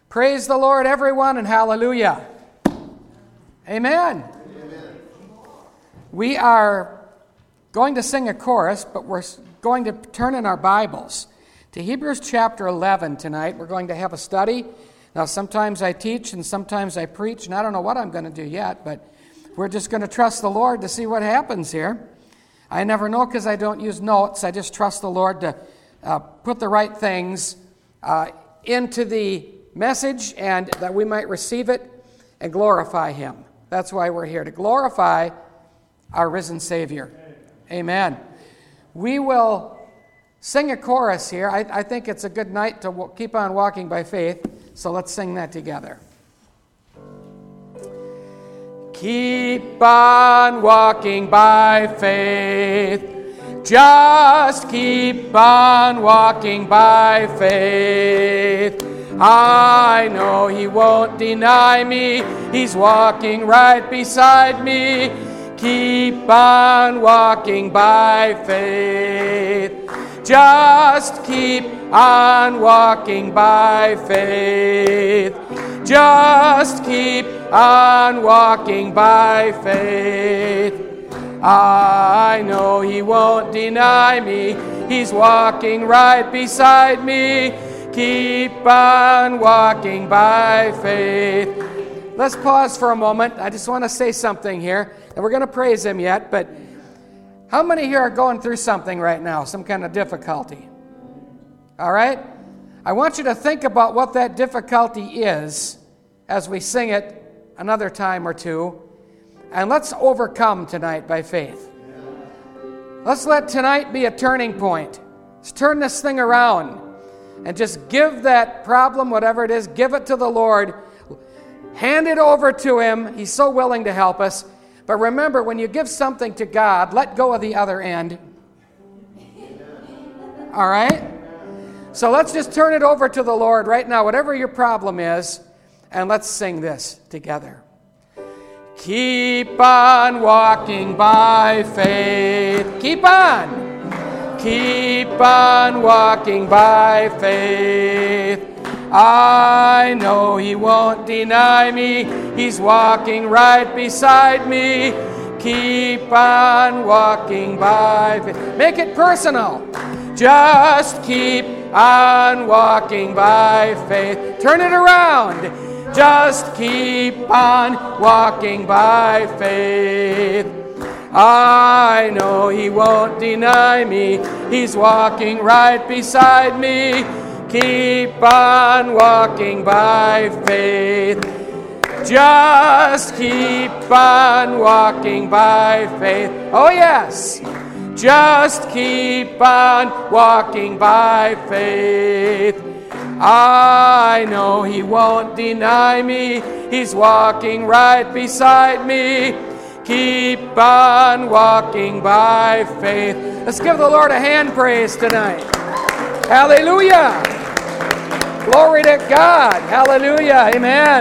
Praise the Lord, everyone, and hallelujah. Amen. We are going to sing a chorus, but we're going to turn in our Bibles to Hebrews chapter 11 tonight. We're going to have a study. Now, sometimes I teach and sometimes I preach, and I don't know what I'm going to do yet, but we're just going to trust the Lord to see what happens here. I never know because I don't use notes. I just trust the Lord to put the right things into the message and that we might receive it and glorify Him. That's why we're here, to glorify our risen Savior. Amen. We will sing a chorus here. I think it's a good night to keep on walking by faith, so let's sing that together. Keep on walking by faith. Just keep on walking by faith. I know He won't deny me. He's walking right beside me. Keep on walking by faith. Just keep on walking by faith. Just keep on walking by faith. I know He won't deny me. He's walking right beside me. Keep on walking by faith. Let's pause for a moment. I just want to say something here, and we're going to praise Him yet, but how many here are going through something right now, some kind of difficulty? All right? I want you to think about what that difficulty is as we sing it another time or two, and let's overcome tonight by faith. Let's let tonight be a turning point. Let's turn this thing around and just give that problem, whatever it is, give it to the Lord. Hand it over to Him. He's so willing to help us. But remember, when you give something to God, let go of the other end. All right? So let's just turn it over to the Lord right now, whatever your problem is, and let's sing this together. Keep on walking by faith. Keep on. Keep on walking by faith. I know He won't deny me. He's walking right beside me. Keep on walking by faith. Make it personal. Just keep on walking by faith. Turn it around. Just keep on walking by faith. I know He won't deny me. He's walking right beside me. Keep on walking by faith. Just keep on walking by faith. Oh yes. Just keep on walking by faith. I know He won't deny me. He's walking right beside me. Keep on walking by faith. Let's give the Lord a hand praise tonight. Hallelujah. Glory to God. Hallelujah. Amen.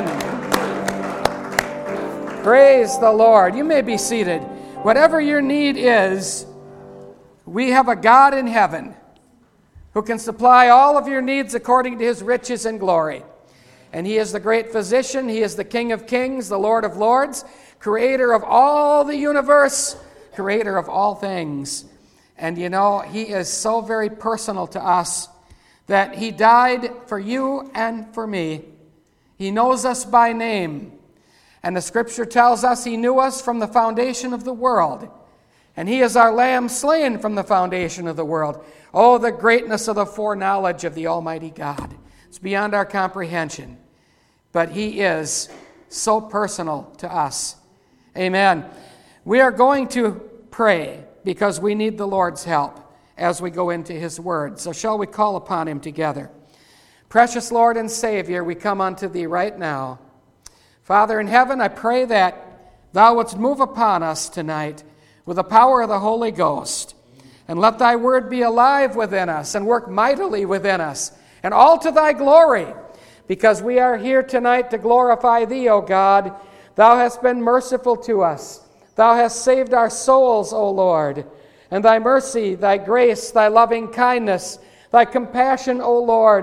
Praise the Lord. You may be seated. Whatever your need is, we have a God in heaven who can supply all of your needs according to His riches and glory. And He is the great physician. He is the King of kings, the Lord of lords, creator of all the universe, creator of all things. And you know, He is so very personal to us that He died for you and for me. He knows us by name. And the Scripture tells us He knew us from the foundation of the world. And He is our Lamb slain from the foundation of the world. Oh, the greatness of the foreknowledge of the Almighty God. It's beyond our comprehension. But He is so personal to us. Amen. We are going to pray because we need the Lord's help as we go into His Word. So shall we call upon Him together? Precious Lord and Savior, we come unto Thee right now. Father in heaven, I pray that Thou wouldst move upon us tonight with the power of the Holy Ghost. And let Thy Word be alive within us and work mightily within us. And all to Thy glory, because we are here tonight to glorify Thee, O God. Thou hast been merciful to us. Thou hast saved our souls, O Lord. And Thy mercy, Thy grace, Thy loving kindness, Thy compassion, O Lord,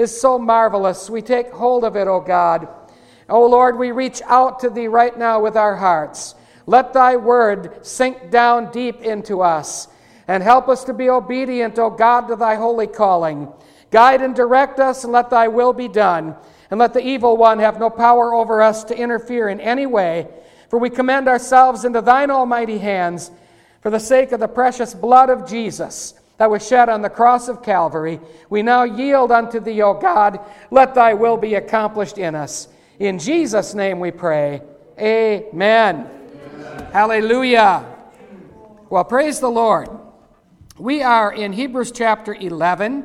is so marvelous. We take hold of it, O God. O Lord, we reach out to Thee right now with our hearts. Let Thy word sink down deep into us and help us to be obedient, O God, to Thy holy calling. Guide and direct us, and let Thy will be done. And let the evil one have no power over us to interfere in any way. For we commend ourselves into Thine almighty hands for the sake of the precious blood of Jesus that was shed on the cross of Calvary. We now yield unto Thee, O God. Let Thy will be accomplished in us. In Jesus' name we pray. Amen. Hallelujah. Well, praise the Lord. We are in Hebrews chapter 11.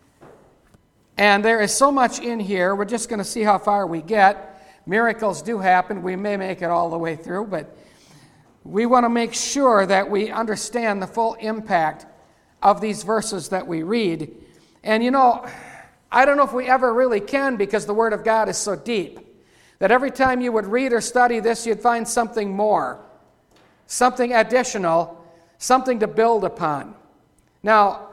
And there is so much in here. We're just going to see how far we get. Miracles do happen. We may make it all the way through, but we want to make sure that we understand the full impact of these verses that we read. And I don't know if we ever really can, because the Word of God is so deep that every time you would read or study this, you'd find something more, something additional, something to build upon. Now,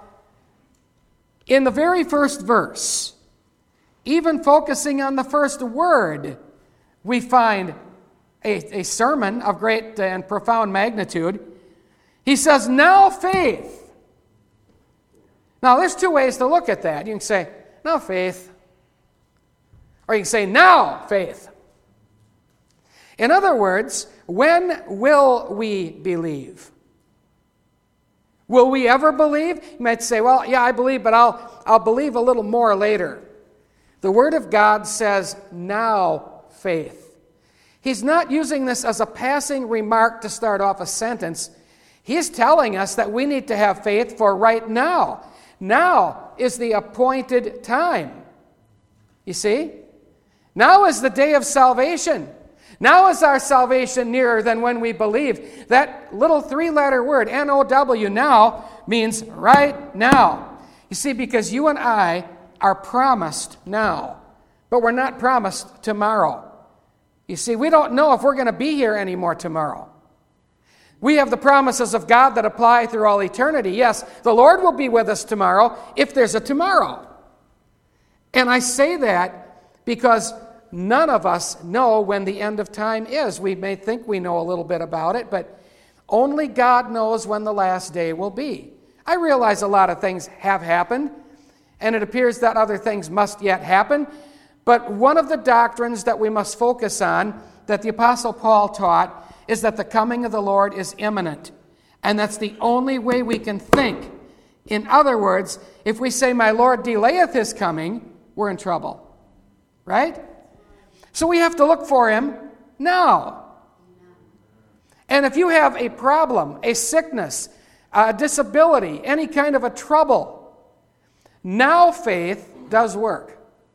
in the very first verse, even focusing on the first word, we find a sermon of great and profound magnitude. He says, now faith. Now, there's two ways to look at that. You can say, now faith. Or you can say, now faith. In other words, when will we believe? Will we ever believe? You might say, well, yeah, I believe, but I'll believe a little more later. The Word of God says, now faith. He's not using this as a passing remark to start off a sentence. He's telling us that we need to have faith for right now. Now is the appointed time. You see? Now is the day of salvation. Now is our salvation nearer than when we believe. That little three-letter word, N-O-W, now, means right now. You see, because you and I are promised now, but we're not promised tomorrow. You see, we don't know if we're going to be here anymore tomorrow. We have the promises of God that apply through all eternity. Yes, the Lord will be with us tomorrow if there's a tomorrow. And I say that because none of us know when the end of time is. We may think we know a little bit about it, but only God knows when the last day will be. I realize a lot of things have happened, and it appears that other things must yet happen. But one of the doctrines that we must focus on, that the Apostle Paul taught, is that the coming of the Lord is imminent. And that's the only way we can think. In other words, if we say, my Lord delayeth his coming, we're in trouble. Right? So we have to look for him now. And if you have a problem, a sickness, a disability, any kind of a trouble, now faith does work.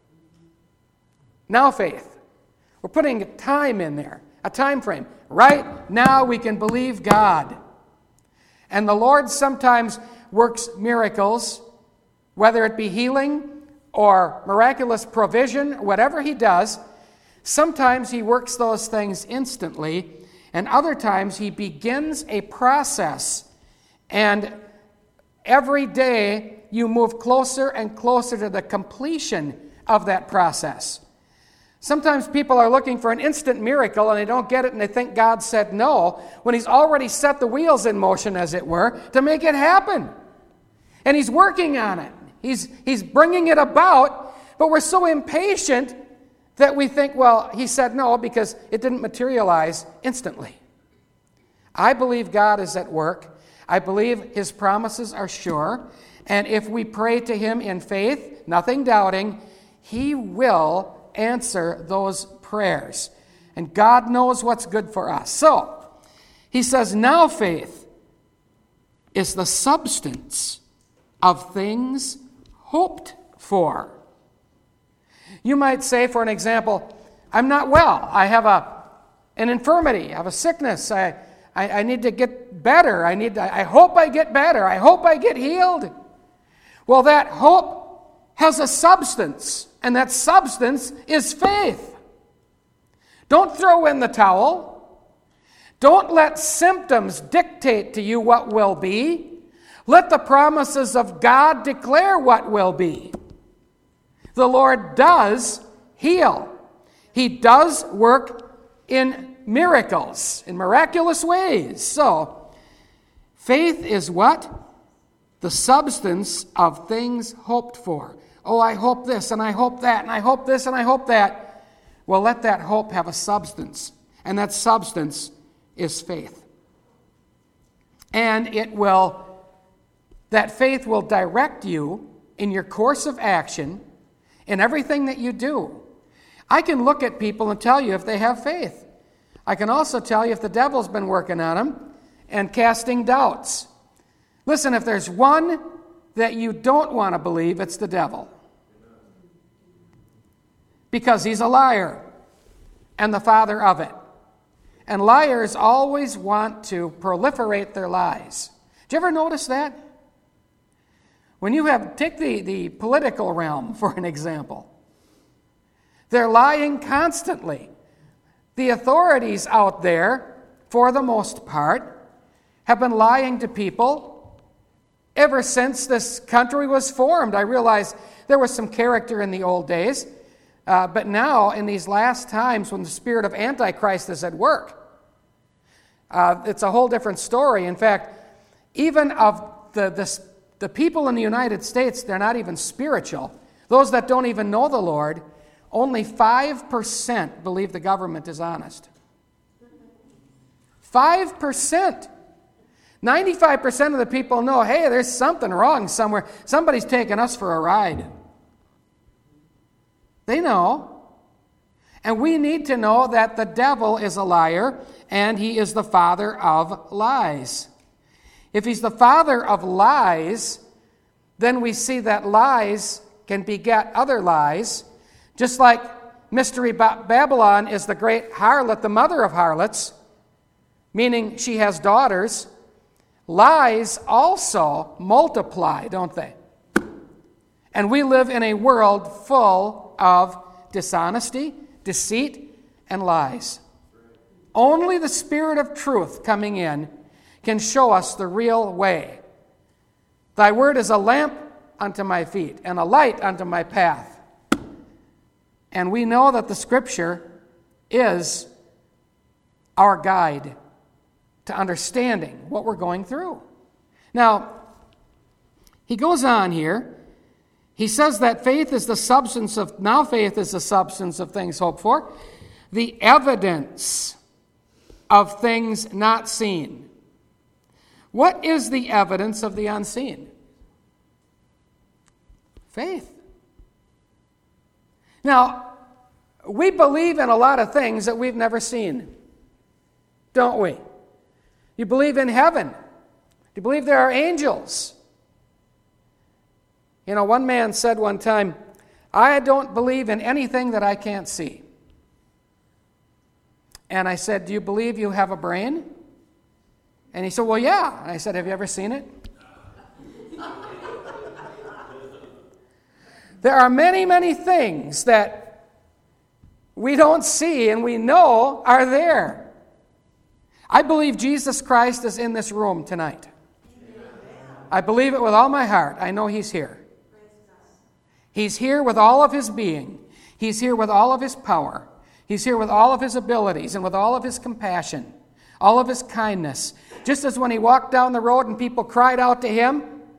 Now faith. We're putting a time in there, a time frame. Right now we can believe God. And the Lord sometimes works miracles, whether it be healing or miraculous provision, whatever he does. Sometimes he works those things instantly, and other times he begins a process. And every day you move closer and closer to the completion of that process. Sometimes people are looking for an instant miracle and they don't get it and they think God said no, when he's already set the wheels in motion, as it were, to make it happen. And he's working on it. He's bringing it about, but we're so impatient that we think, well, he said no because it didn't materialize instantly. I believe God is at work. I believe his promises are sure. And if we pray to him in faith, nothing doubting, he will answer those prayers. And God knows what's good for us. So, he says, now faith is the substance of things hoped for. You might say, for an example, I'm not well. I have an infirmity. I have a sickness. I need to get better. I hope I get better. I hope I get healed. Well, that hope has a substance, and that substance is faith. Don't throw in the towel. Don't let symptoms dictate to you what will be. Let the promises of God declare what will be. The Lord does heal. He does work in miracles, in miraculous ways. So, faith is what? The substance of things hoped for. Oh, I hope this, and I hope that, and I hope this, and I hope that. Well, let that hope have a substance, and that substance is faith. And that faith will direct you in your course of action in everything that you do. I can look at people and tell you if they have faith. I can also tell you if the devil's been working on them and casting doubts. Listen, if there's one that you don't want to believe, it's the devil. Because he's a liar and the father of it. And liars always want to proliferate their lies. Did you ever notice that? When you take the political realm, for an example, they're lying constantly. The authorities out there, for the most part, have been lying to people ever since this country was formed. I realize there was some character in the old days, but now, in these last times when the spirit of Antichrist is at work, it's a whole different story. In fact, even of the people in the United States, they're not even spiritual. Those that don't even know the Lord, only 5% believe the government is honest. 5%. 95% of the people know, hey, there's something wrong somewhere. Somebody's taking us for a ride. They know. And we need to know that the devil is a liar and he is the father of lies. If he's the father of lies, then we see that lies can beget other lies. Just like Mystery Babylon is the great harlot, the mother of harlots, meaning she has daughters. Lies also multiply, don't they? And we live in a world full of dishonesty, deceit, and lies. Only the Spirit of truth coming in can show us the real way. Thy word is a lamp unto my feet and a light unto my path. And we know that the Scripture is our guide to understanding what we're going through. Now, he goes on here. He says that faith is the substance of things hoped for, the evidence of things not seen. What is the evidence of the unseen? Faith. Now, we believe in a lot of things that we've never seen, don't we? You believe in heaven. You believe there are angels. You know, one man said one time, I don't believe in anything that I can't see. And I said, do you believe you have a brain? And he said, well, yeah. And I said, have you ever seen it? There are many, many things that we don't see and we know are there. I believe Jesus Christ is in this room tonight. I believe it with all my heart. I know He's here. He's here with all of His being. He's here with all of His power. He's here with all of His abilities and with all of His compassion, all of His kindness. Just as when He walked down the road and people cried out to Him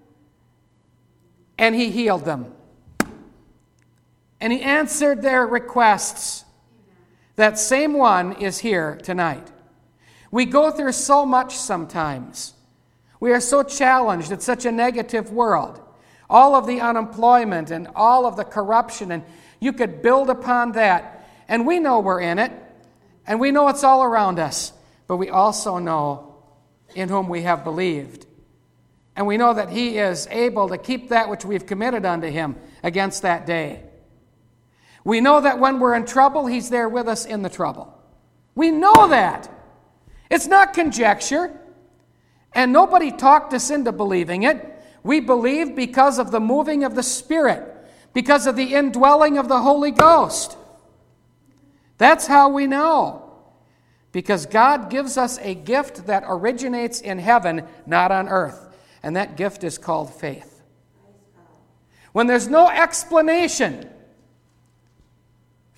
and He healed them. And He answered their requests. That same one is here tonight. We go through so much sometimes. We are so challenged. It's such a negative world. All of the unemployment and all of the corruption, and you could build upon that. And we know we're in it, and we know it's all around us. But we also know in whom we have believed. And we know that He is able to keep that which we've committed unto Him against that day. We know that when we're in trouble, He's there with us in the trouble. We know that. It's not conjecture. And nobody talked us into believing it. We believe because of the moving of the Spirit, because of the indwelling of the Holy Ghost. That's how we know. Because God gives us a gift that originates in heaven, not on earth. And that gift is called faith. When there's no explanation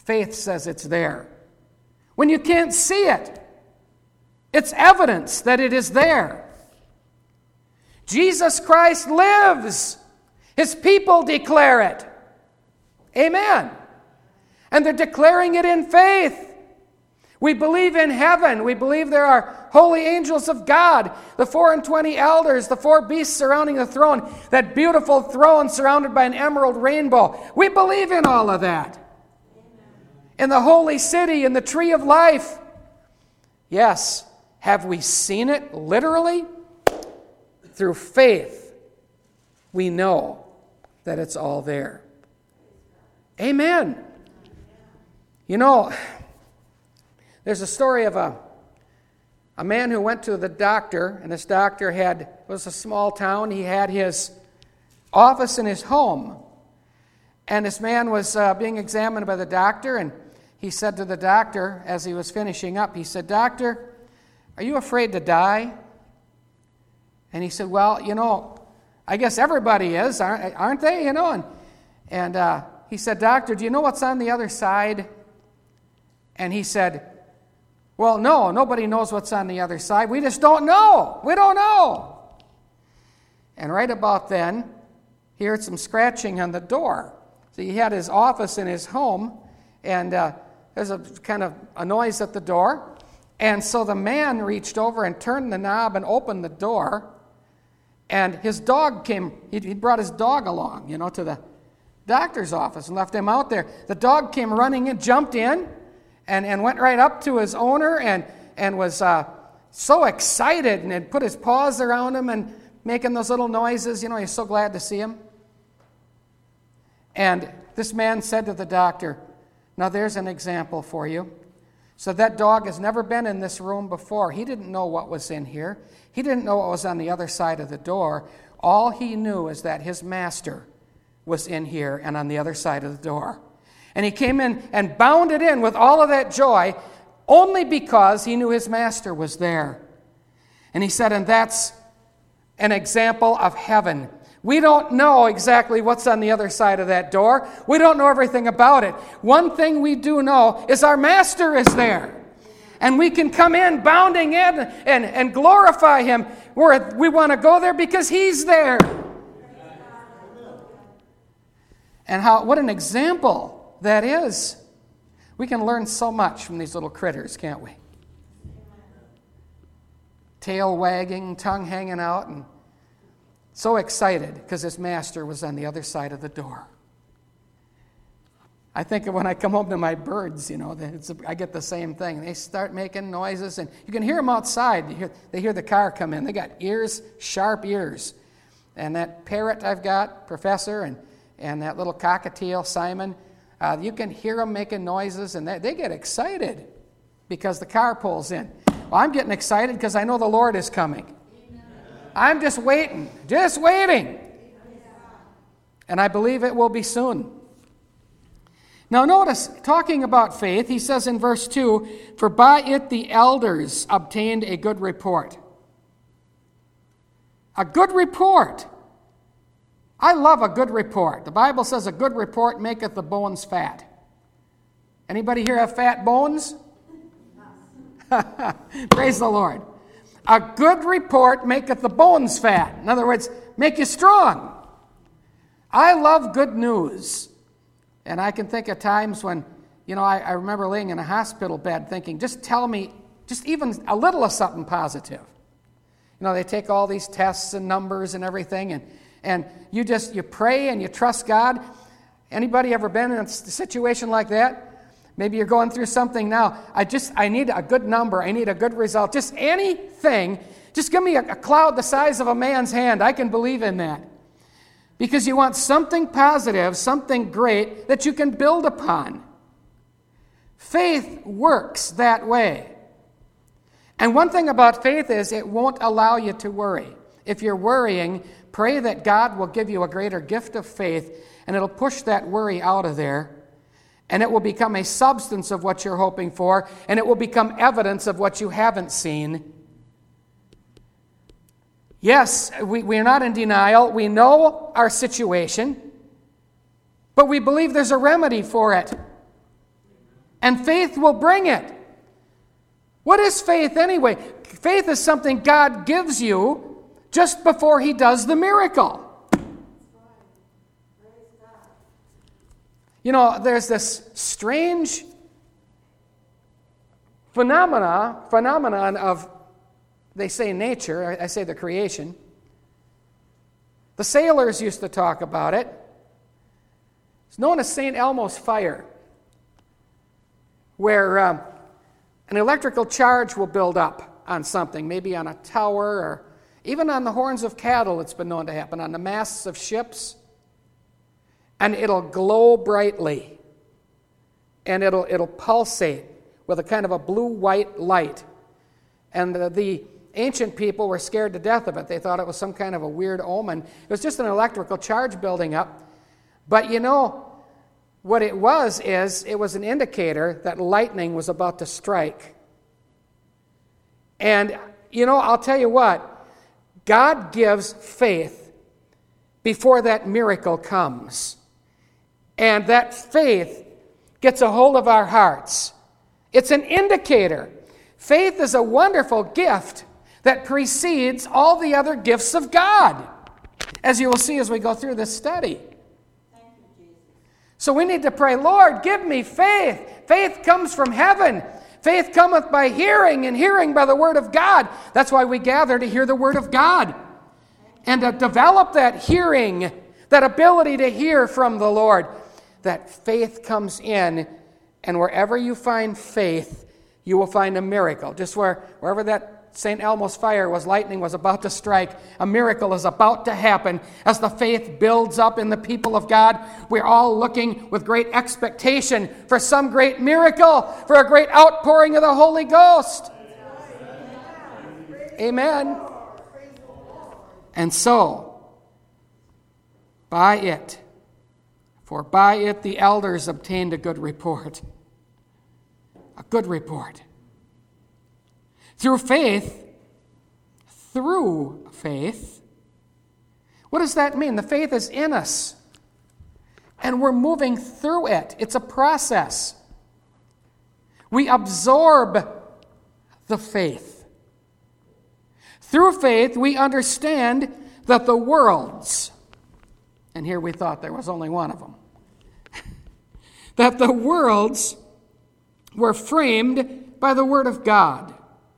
Faith says it's there. When you can't see it, it's evidence that it is there. Jesus Christ lives. His people declare it. Amen. And they're declaring it in faith. We believe in heaven. We believe there are holy angels of God, the 24 elders, the 4 beasts surrounding the throne, that beautiful throne surrounded by an emerald rainbow. We believe in all of that. In the holy city, in the tree of life. Yes. Have we seen it literally? Through faith, we know that it's all there. Amen. You know, there's a story of a man who went to the doctor, and this doctor was a small town. He had his office in his home. And this man was being examined by the doctor, and he said to the doctor as he was finishing up, he said, "Doctor, are you afraid to die?" And he said, "Well, I guess everybody is, aren't they? And he said, "Doctor, do you know what's on the other side?" And he said, "Well, no, nobody knows what's on the other side. We just don't know. We don't know." And right about then, he heard some scratching on the door. So he had his office in his home, and there's a kind of a noise at the door. And so the man reached over and turned the knob and opened the door. And his dog came. He brought his dog along, to the doctor's office and left him out there. The dog came running in, jumped in, and went right up to his owner and was so excited and had put his paws around him and making those little noises. He's so glad to see him. And this man said to the doctor, "Now there's an example for you. So that dog has never been in this room before. He didn't know what was in here. He didn't know what was on the other side of the door. All he knew is that his master was in here and on the other side of the door. And he came in and bounded in with all of that joy only because he knew his master was there." And he said, and that's an example of heaven. We don't know exactly what's on the other side of that door. We don't know everything about it. One thing we do know is our master is there. And we can come in bounding in and glorify him. We want to go there because he's there. And what an example that is. We can learn so much from these little critters, can't we? Tail wagging, tongue hanging out, and so excited because his master was on the other side of the door. I think of when I come home to my birds, I get the same thing. They start making noises, and you can hear them outside. They hear the car come in. They got ears, sharp ears. And that parrot I've got, Professor, and that little cockatiel, Simon, you can hear them making noises, and they get excited because the car pulls in. Well, I'm getting excited because I know the Lord is coming. I'm just waiting. And I believe it will be soon. Now notice, talking about faith, he says in verse 2, "For by it the elders obtained a good report." A good report. I love a good report. The Bible says a good report maketh the bones fat. Anybody here have fat bones? Praise the Lord. A good report maketh the bones fat. In other words, make you strong. I love good news. And I can think of times when, I remember laying in a hospital bed thinking, just tell me, just even a little of something positive. They take all these tests and numbers and everything, and you pray and you trust God. Anybody ever been in a situation like that? Maybe you're going through something now. I need a good number. I need a good result. Just anything. Just give me a cloud the size of a man's hand. I can believe in that. Because you want something positive, something great that you can build upon. Faith works that way. And one thing about faith is it won't allow you to worry. If you're worrying, pray that God will give you a greater gift of faith, and it'll push that worry out of there. And it will become a substance of what you're hoping for, and it will become evidence of what you haven't seen. Yes, we're not in denial. We know our situation, but we believe there's a remedy for it. And faith will bring it. What is faith anyway? Faith is something God gives you just before He does the miracle. You know, there's this strange phenomenon of, they say nature, I say the creation. The sailors used to talk about it. It's known as St. Elmo's fire, where an electrical charge will build up on something, maybe on a tower or even on the horns of cattle. It's been known to happen, on the masts of ships. And it'll glow brightly, and it'll pulsate with a kind of a blue-white light. And the ancient people were scared to death of it. They thought it was some kind of a weird omen. It was just an electrical charge building up. But you know, what it was an indicator that lightning was about to strike. And, you know, I'll tell you what, God gives faith before that miracle comes. And that faith gets a hold of our hearts. It's an indicator. Faith is a wonderful gift that precedes all the other gifts of God, as you will see as we go through this study. So we need to pray, Lord, give me faith. Faith comes from heaven. Faith cometh by hearing, and hearing by the word of God. That's why we gather to hear the word of God. And to develop that hearing, that ability to hear from the Lord, that faith comes in, and wherever you find faith, you will find a miracle. Just wherever that St. Elmo's fire was, lightning was about to strike, a miracle is about to happen. As the faith builds up in the people of God, we're all looking with great expectation for some great miracle, for a great outpouring of the Holy Ghost. Amen. And so, by it, for by it the elders obtained a good report. A good report. Through faith, what does that mean? The faith is in us, and we're moving through it. It's a process. We absorb the faith. Through faith, we understand that the worlds, and here we thought there was only one of them, that the worlds were framed by the Word of God,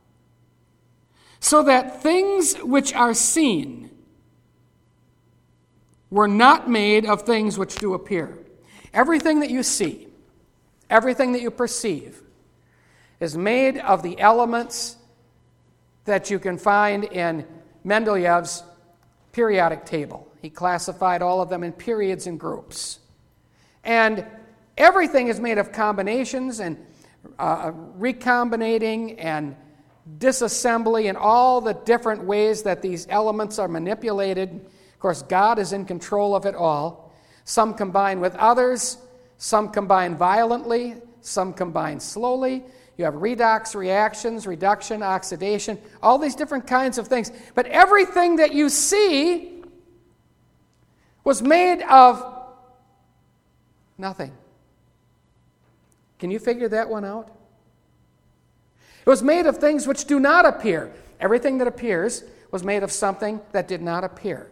so that things which are seen were not made of things which do appear. Everything that you see, everything that you perceive, is made of the elements that you can find in Mendeleev's periodic table. He classified all of them in periods and groups. And everything is made of combinations and recombinating and disassembly and all the different ways that these elements are manipulated. Of course, God is in control of it all. Some combine with others. Some combine violently. Some combine slowly. You have redox reactions, reduction, oxidation, all these different kinds of things. But everything that you see was made of nothing. Can you figure that one out? It was made of things which do not appear. Everything that appears was made of something that did not appear.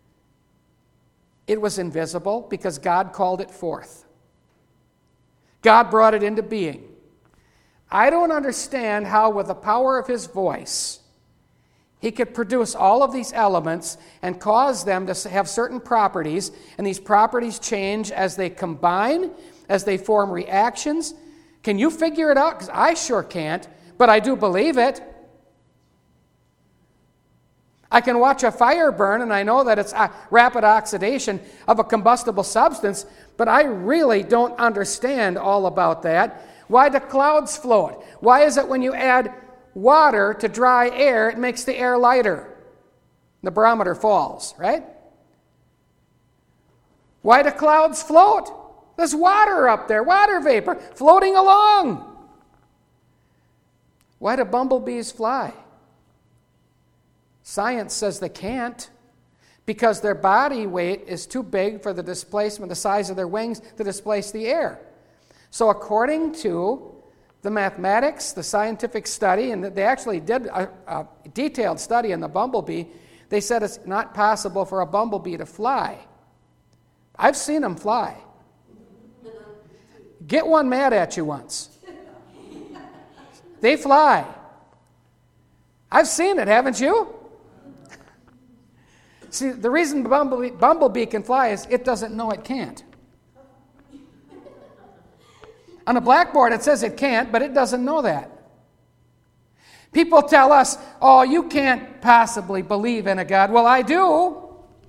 It was invisible because God called it forth. God brought it into being. I don't understand how, with the power of His voice, He could produce all of these elements and cause them to have certain properties, and these properties change as they combine, as they form reactions. Can you figure it out? Because I sure can't, but I do believe it. I can watch a fire burn, and I know that it's rapid oxidation of a combustible substance, but I really don't understand all about that. Why do clouds float? Why is it when you add water to dry air, it makes the air lighter? The barometer falls, right? Why do clouds float? There's water up there, water vapor, floating along. Why do bumblebees fly? Science says they can't, because their body weight is too big for the displacement, the size of their wings, to displace the air. So according to the mathematics, the scientific study, and they actually did a detailed study on the bumblebee, they said it's not possible for a bumblebee to fly. I've seen them fly. Get one mad at you once. They fly. I've seen it, haven't you? See, the reason bumblebee can fly is it doesn't know it can't. On a blackboard it says it can't, but it doesn't know that. People tell us, oh, you can't possibly believe in a God. Well, I do.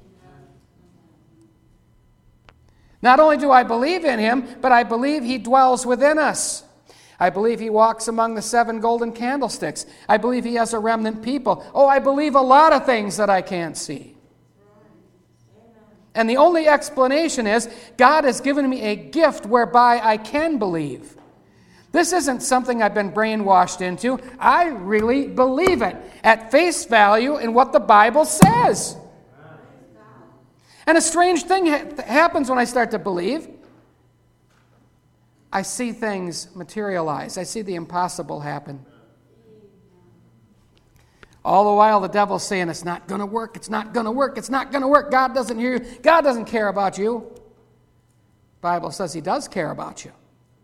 Not only do I believe in him, but I believe he dwells within us. I believe he walks among the 7 golden candlesticks. I believe he has a remnant people. Oh, I believe a lot of things that I can't see. And the only explanation is God has given me a gift whereby I can believe. This isn't something I've been brainwashed into. I really believe it at face value in what the Bible says. And a strange thing happens when I start to believe. I see things materialize. I see the impossible happen. All the while the devil's saying, it's not going to work, it's not going to work, it's not going to work. God doesn't hear you. God doesn't care about you. The Bible says he does care about you.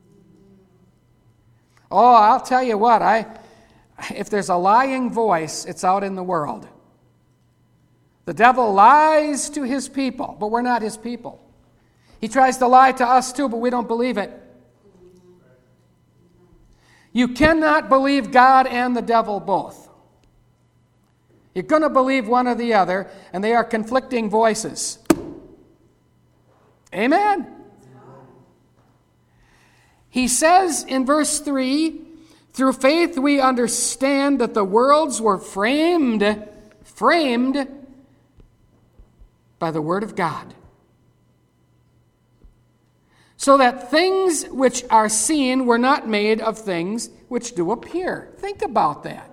Oh, I'll tell you what, if there's a lying voice, it's out in the world. The devil lies to his people, but we're not his people. He tries to lie to us too, but we don't believe it. You cannot believe God and the devil both. You're going to believe one or the other, and they are conflicting voices. Amen? He says in verse 3, through faith we understand that the worlds were framed by the word of God, so that things which are seen were not made of things which do appear. Think about that.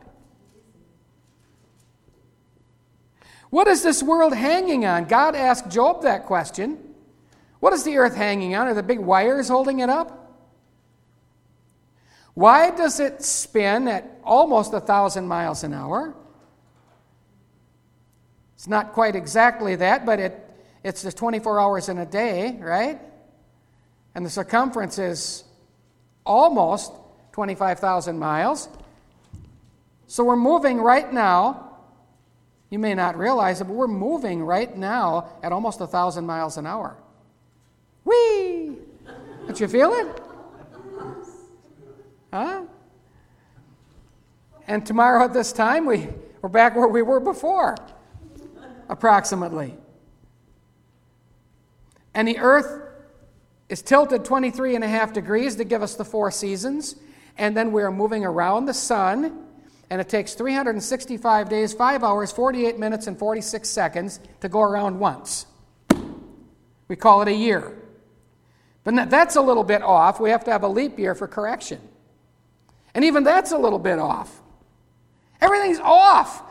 What is this world hanging on? God asked Job that question. What is the earth hanging on? Are the big wires holding it up? Why does it spin at almost 1,000 miles an hour? It's not quite exactly that, but it's just 24 hours in a day, right? And the circumference is almost 25,000 miles. So we're moving right now. You may not realize it, but we're moving right now at almost 1,000 miles an hour. Whee! Don't you feel it? Huh? And tomorrow at this time, we're back where we were before, approximately. And the earth is tilted 23.5 degrees to give us the 4 seasons. And then we're moving around the sun. And it takes 365 days, 5 hours, 48 minutes, and 46 seconds to go around once. We call it a year. But that's a little bit off. We have to have a leap year for correction. And even that's a little bit off. Everything's off.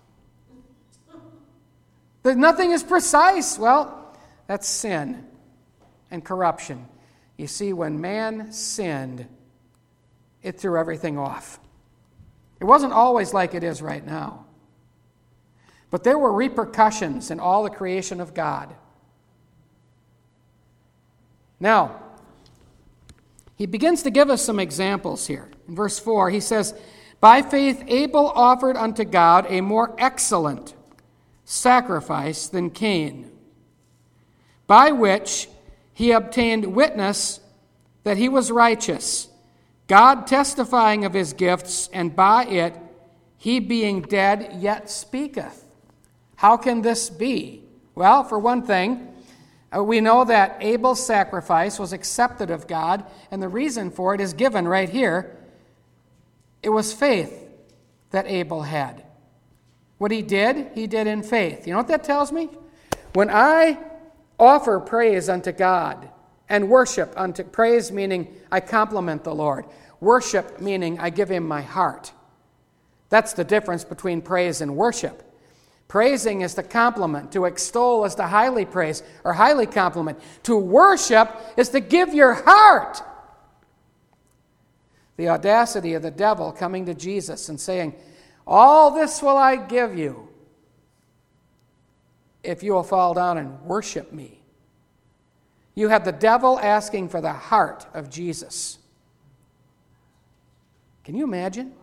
Nothing is precise. Well, that's sin and corruption. You see, when man sinned, it threw everything off. It wasn't always like it is right now. But there were repercussions in all the creation of God. Now, he begins to give us some examples here. In verse 4, he says, by faith Abel offered unto God a more excellent sacrifice than Cain, by which he obtained witness that he was righteous, God testifying of his gifts, and by it he being dead yet speaketh. How can this be? Well, for one thing, we know that Abel's sacrifice was accepted of God, and the reason for it is given right here. It was faith that Abel had. What he did in faith. You know what that tells me? When I offer praise unto God and worship unto praise, meaning I compliment the Lord. Worship, meaning I give him my heart. That's the difference between praise and worship. Praising is to compliment. To extol is to highly praise or highly compliment. To worship is to give your heart. The audacity of the devil coming to Jesus and saying, all this will I give you if you will fall down and worship me. You have the devil asking for the heart of Jesus. Can you imagine?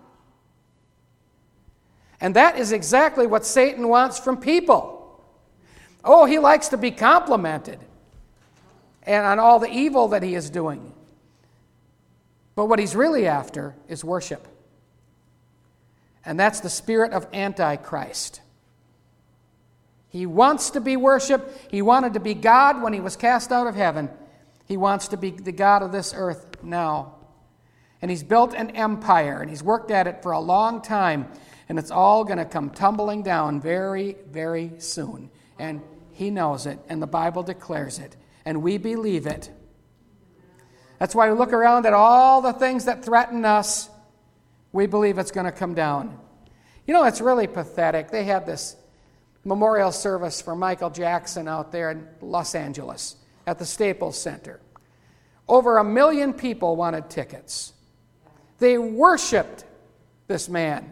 And that is exactly what Satan wants from people. Oh, he likes to be complimented and on all the evil that he is doing. But what he's really after is worship. And that's the spirit of Antichrist. He wants to be worshiped. He wanted to be God when he was cast out of heaven. He wants to be the God of this earth now. And he's built an empire, and he's worked at it for a long time, and it's all going to come tumbling down very, very soon. And he knows it, and the Bible declares it, and we believe it. That's why we look around at all the things that threaten us. We believe it's going to come down. You know, it's really pathetic. They had this memorial service for Michael Jackson out there in Los Angeles at the Staples Center. Over 1 million people wanted tickets. They worshiped this man.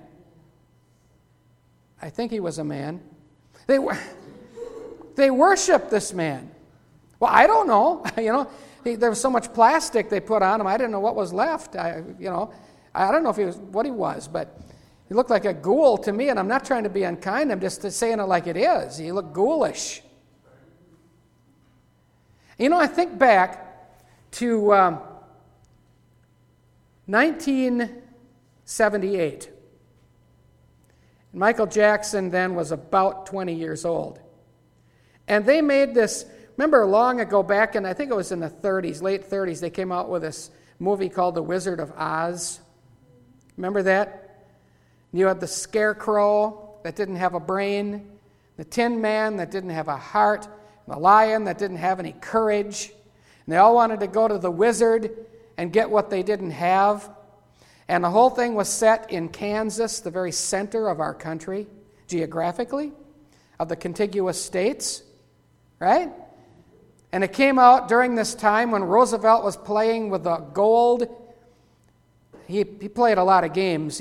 I think he was a man. They worshiped this man. Well, I don't know. There was so much plastic they put on him. I didn't know what was left. I don't know if he was what he was, but he looked like a ghoul to me, and I'm not trying to be unkind. I'm just saying it like it is. He looked ghoulish. I think back to 1978. Michael Jackson then was about 20 years old. And they made this, remember long ago back in, I think it was in the 30s, late 30s, they came out with this movie called The Wizard of Oz. Remember that? You had the Scarecrow that didn't have a brain, the Tin Man that didn't have a heart, the Lion that didn't have any courage. And they all wanted to go to the wizard and get what they didn't have. And the whole thing was set in Kansas, the very center of our country, geographically, of the contiguous states, right? And it came out during this time when Roosevelt was playing with the gold. He played a lot of games,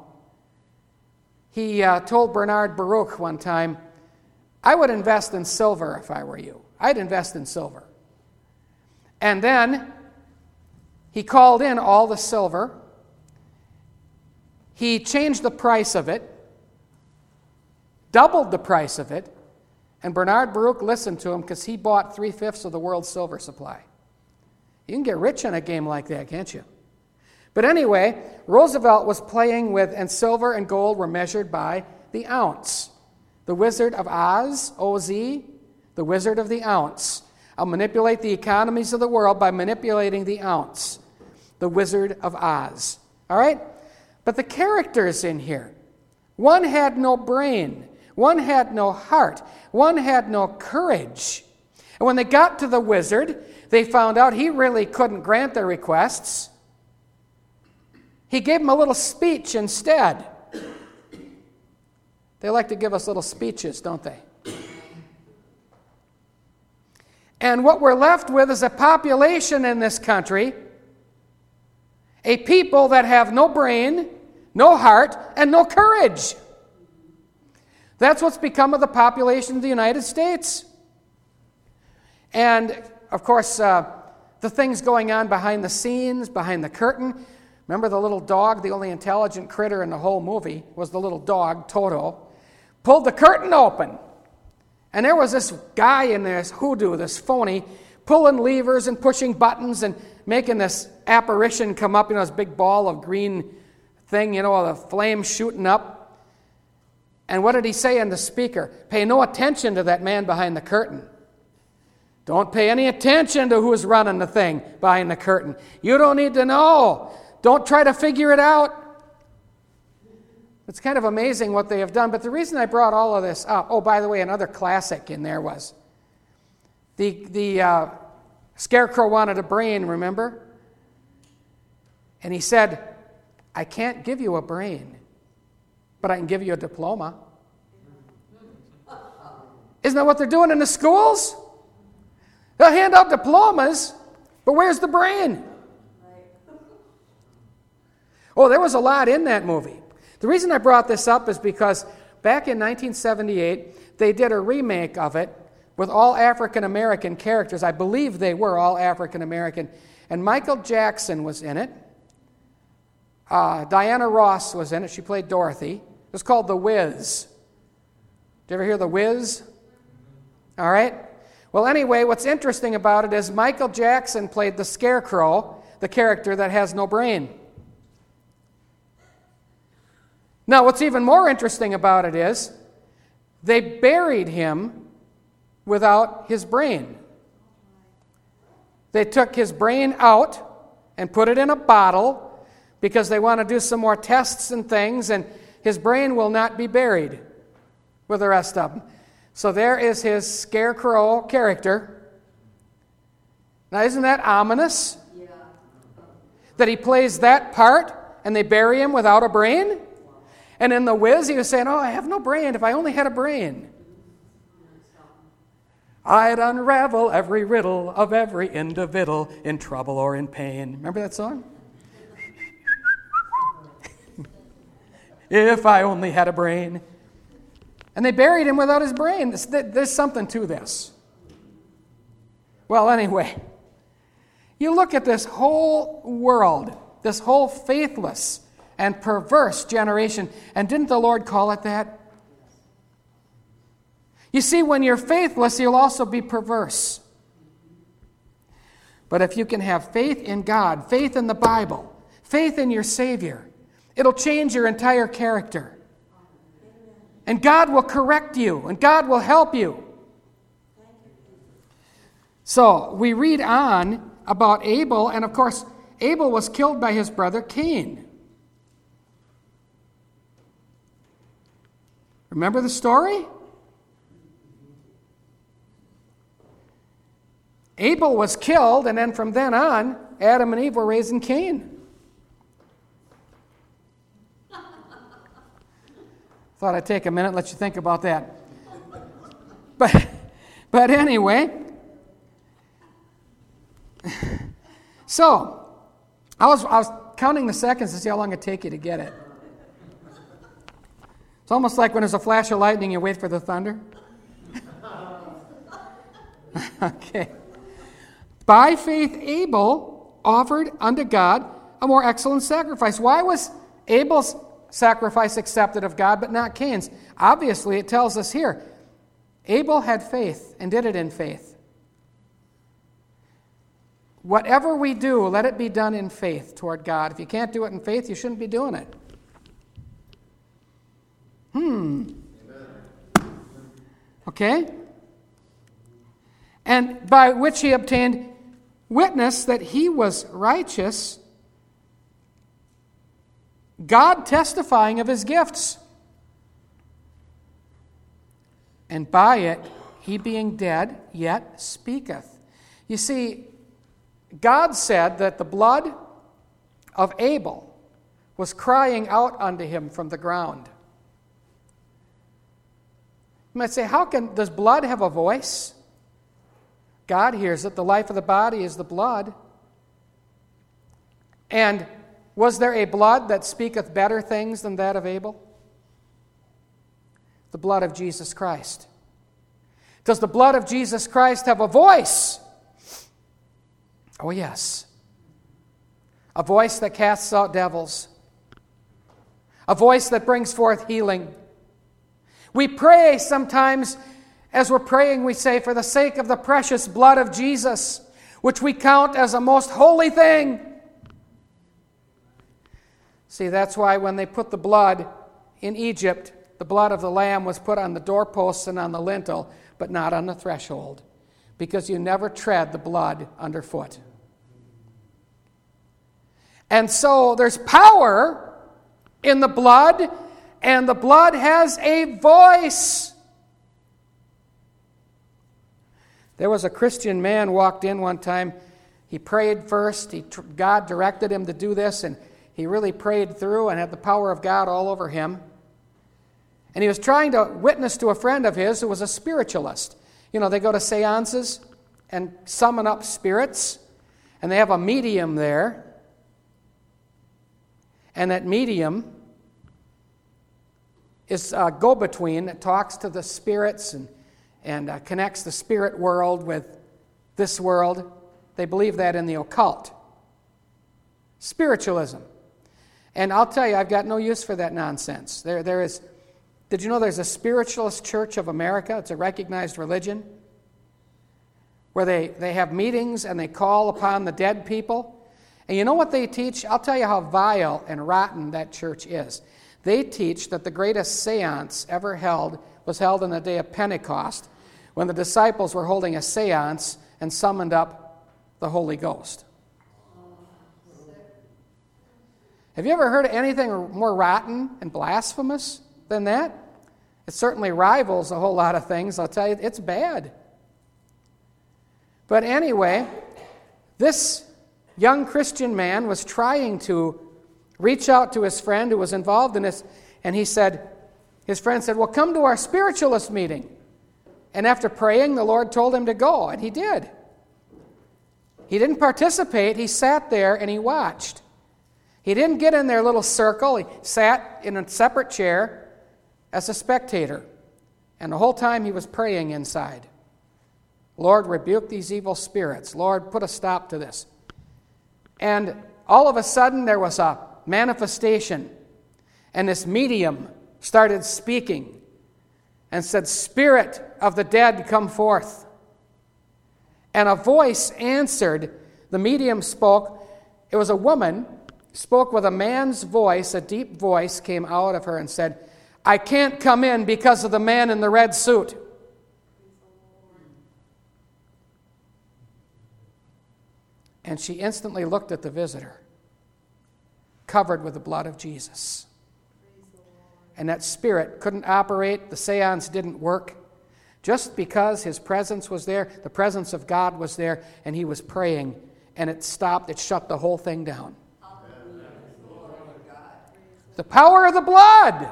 He told Bernard Baruch one time, I would invest in silver if I were you. I'd invest in silver. And then he called in all the silver. He changed the price of it, doubled the price of it, and Bernard Baruch listened to him because he bought 3/5 of the world's silver supply. You can get rich in a game like that, can't you? But anyway, Roosevelt was playing with, and silver and gold were measured by the ounce. The Wizard of Oz, O-Z, the Wizard of the Ounce. I'll manipulate the economies of the world by manipulating the ounce. The Wizard of Oz. All right? But the characters in here, one had no brain, one had no heart, one had no courage. And when they got to the wizard, they found out he really couldn't grant their requests. He gave them a little speech instead. They like to give us little speeches, don't they? And what we're left with is a population in this country, a people that have no brain, no heart, and no courage. That's what's become of the population of the United States. And, of course, the things going on behind the scenes, behind the curtain. Remember the little dog, the only intelligent critter in the whole movie was the little dog, Toto, pulled the curtain open. And there was this guy in this hoodoo, this phony, pulling levers and pushing buttons and making this apparition come up, this big ball of green thing, the flame shooting up. And what did he say in the speaker? Pay no attention to that man behind the curtain. Don't pay any attention to who's running the thing behind the curtain. You don't need to know. Don't try to figure it out. It's kind of amazing what they have done. But the reason I brought all of this up, by the way, another classic in there was the Scarecrow wanted a brain, remember? And he said, I can't give you a brain, but I can give you a diploma. Isn't that what they're doing in the schools? They'll hand out diplomas, but where's the brain? Oh, there was a lot in that movie. The reason I brought this up is because back in 1978, they did a remake of it with all African-American characters. I believe they were all African-American. And Michael Jackson was in it. Diana Ross was in it. She played Dorothy. It was called The Wiz. Did you ever hear The Wiz? All right. Well, anyway, what's interesting about it is Michael Jackson played the Scarecrow, the character that has no brain. Now, what's even more interesting about it is they buried him without his brain. They took his brain out and put it in a bottle because they want to do some more tests and things, and his brain will not be buried with the rest of them. So there is his Scarecrow character. Now, isn't that ominous? Yeah. That he plays that part and they bury him without a brain? And in The Wiz, he was saying, oh, I have no brain. If I only had a brain, I'd unravel every riddle of every individual in trouble or in pain. Remember that song? If I only had a brain. And they buried him without his brain. There's something to this. Well, anyway, you look at this whole world, this whole faithless and perverse generation, and didn't the Lord call it that? You see, when you're faithless, you'll also be perverse. But if you can have faith in God, faith in the Bible, faith in your Savior, it'll change your entire character. And God will correct you, and God will help you. So we read on about Abel, and of course, Abel was killed by his brother Cain. Remember the story? Abel was killed, and then from then on, Adam and Eve were raising Cain. Thought I'd take a minute and let you think about that. But anyway, so I was counting the seconds to see how long it'd take you to get it. It's almost like when there's a flash of lightning, you wait for the thunder. Okay. By faith, Abel offered unto God a more excellent sacrifice. Why was Abel's sacrifice accepted of God, but not Cain's? Obviously, it tells us here, Abel had faith and did it in faith. Whatever we do, let it be done in faith toward God. If you can't do it in faith, you shouldn't be doing it. Okay? And by which he obtained witness that he was righteous, God testifying of his gifts. And by it, he being dead, yet speaketh. You see, God said that the blood of Abel was crying out unto him from the ground. You might say, does blood have a voice? God hears it. The life of the body is the blood. And was there a blood that speaketh better things than that of Abel? The blood of Jesus Christ. Does the blood of Jesus Christ have a voice? Oh, yes. A voice that casts out devils. A voice that brings forth healing. We pray sometimes, as we're praying, we say, for the sake of the precious blood of Jesus, which we count as a most holy thing. See, that's why when they put the blood in Egypt, the blood of the lamb was put on the doorposts and on the lintel, but not on the threshold, because you never tread the blood underfoot. And so there's power in the blood, and the blood has a voice. There was a Christian man walked in one time. He prayed first. God directed him to do this, and he really prayed through and had the power of God all over him. And he was trying to witness to a friend of his who was a spiritualist. You know, they go to seances and summon up spirits, and they have a medium there. And that medium is a go-between that talks to the spirits and connects the spirit world with this world. They believe that in the occult. Spiritualism. And I'll tell you, I've got no use for that nonsense. There is. Did you know there's a Spiritualist Church of America? It's a recognized religion where they have meetings and they call upon the dead people. And you know what they teach? I'll tell you how vile and rotten that church is. They teach that the greatest seance ever held was held on the day of Pentecost, when the disciples were holding a seance and summoned up the Holy Ghost. Have you ever heard of anything more rotten and blasphemous than that? It certainly rivals a whole lot of things. I'll tell you, it's bad. But anyway, this young Christian man was trying to reach out to his friend who was involved in this, and his friend said, well, come to our spiritualist meeting. And after praying, the Lord told him to go, and he did. He didn't participate. He sat there and he watched. He didn't get in their little circle. He sat in a separate chair as a spectator. And the whole time he was praying inside. Lord, rebuke these evil spirits. Lord, put a stop to this. And all of a sudden there was a manifestation. And this medium started speaking and said, Spirit of the dead, come forth. And a voice answered. The medium spoke. It was a woman, spoke with a man's voice. A deep voice came out of her and said, I can't come in because of the man in the red suit. And she instantly looked at the visitor, covered with the blood of Jesus. And that spirit couldn't operate. The seance didn't work. Just because his presence was there, the presence of God was there, and he was praying, and it stopped, it shut the whole thing down. The power of the blood.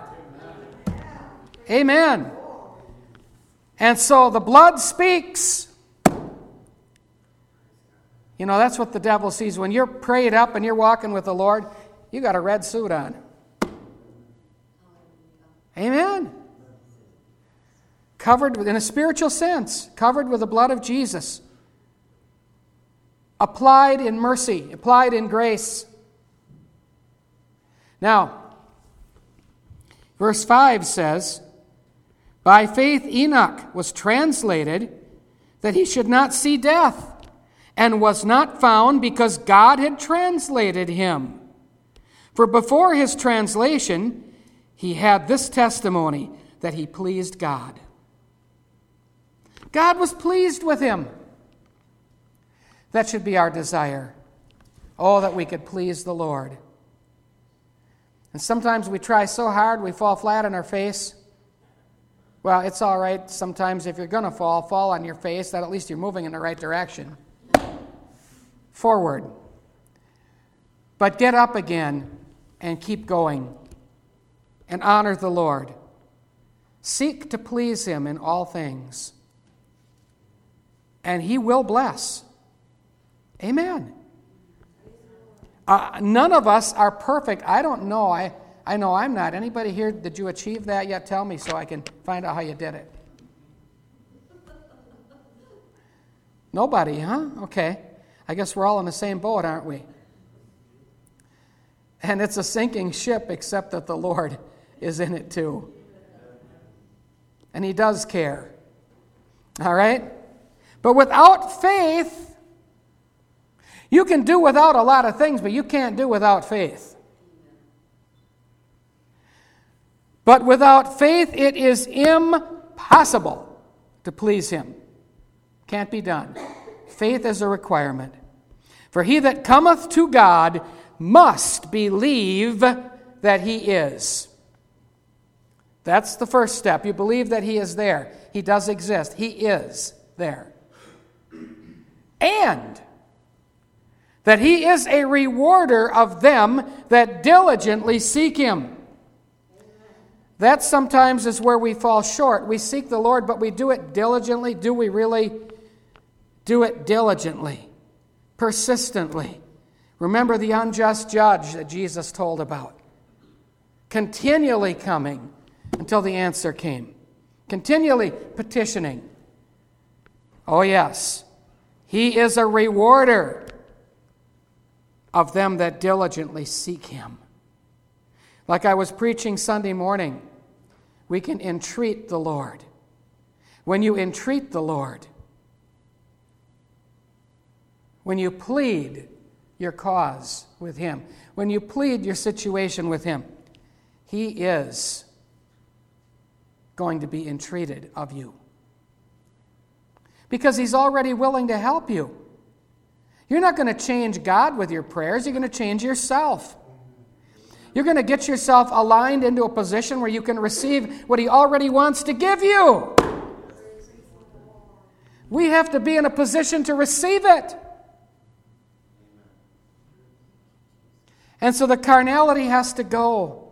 Amen. And so the blood speaks. You know, that's what the devil sees. When you're prayed up and you're walking with the Lord, you got a red suit on. Amen. Covered in a spiritual sense, covered with the blood of Jesus. Applied in mercy, applied in grace. Now, verse 5 says, by faith Enoch was translated that he should not see death, and was not found because God had translated him. For before his translation, he had this testimony, that he pleased God. God was pleased with him. That should be our desire. Oh, that we could please the Lord. And sometimes we try so hard, we fall flat on our face. Well, it's all right. Sometimes if you're going to fall on your face, that at least you're moving in the right direction. Forward. But get up again and keep going and honor the Lord. Seek to please him in all things. And he will bless. Amen. None of us are perfect. I don't know. I know I'm not. Anybody here, did you achieve that yet? Tell me so I can find out how you did it. Nobody, huh? Okay. I guess we're all in the same boat, aren't we? And it's a sinking ship, except that the Lord is in it too. And he does care. All right? But without faith, you can do without a lot of things, but you can't do without faith. But without faith, it is impossible to please him. Can't be done. Faith is a requirement. For he that cometh to God must believe that he is. That's the first step. You believe that he is there. He does exist. He is there. And that he is a rewarder of them that diligently seek him. That sometimes is where we fall short. We seek the Lord, but we do it diligently. Do we really do it diligently, persistently, Remember the unjust judge that Jesus told about. Continually coming until the answer came. Continually petitioning. Oh yes, he is a rewarder of them that diligently seek him. Like I was preaching Sunday morning, we can entreat the Lord. When you entreat the Lord, when you plead your cause with him, when you plead your situation with him, he is going to be entreated of you. Because he's already willing to help you. You're not going to change God with your prayers. You're going to change yourself. You're going to get yourself aligned into a position where you can receive what he already wants to give you. We have to be in a position to receive it. And so the carnality has to go.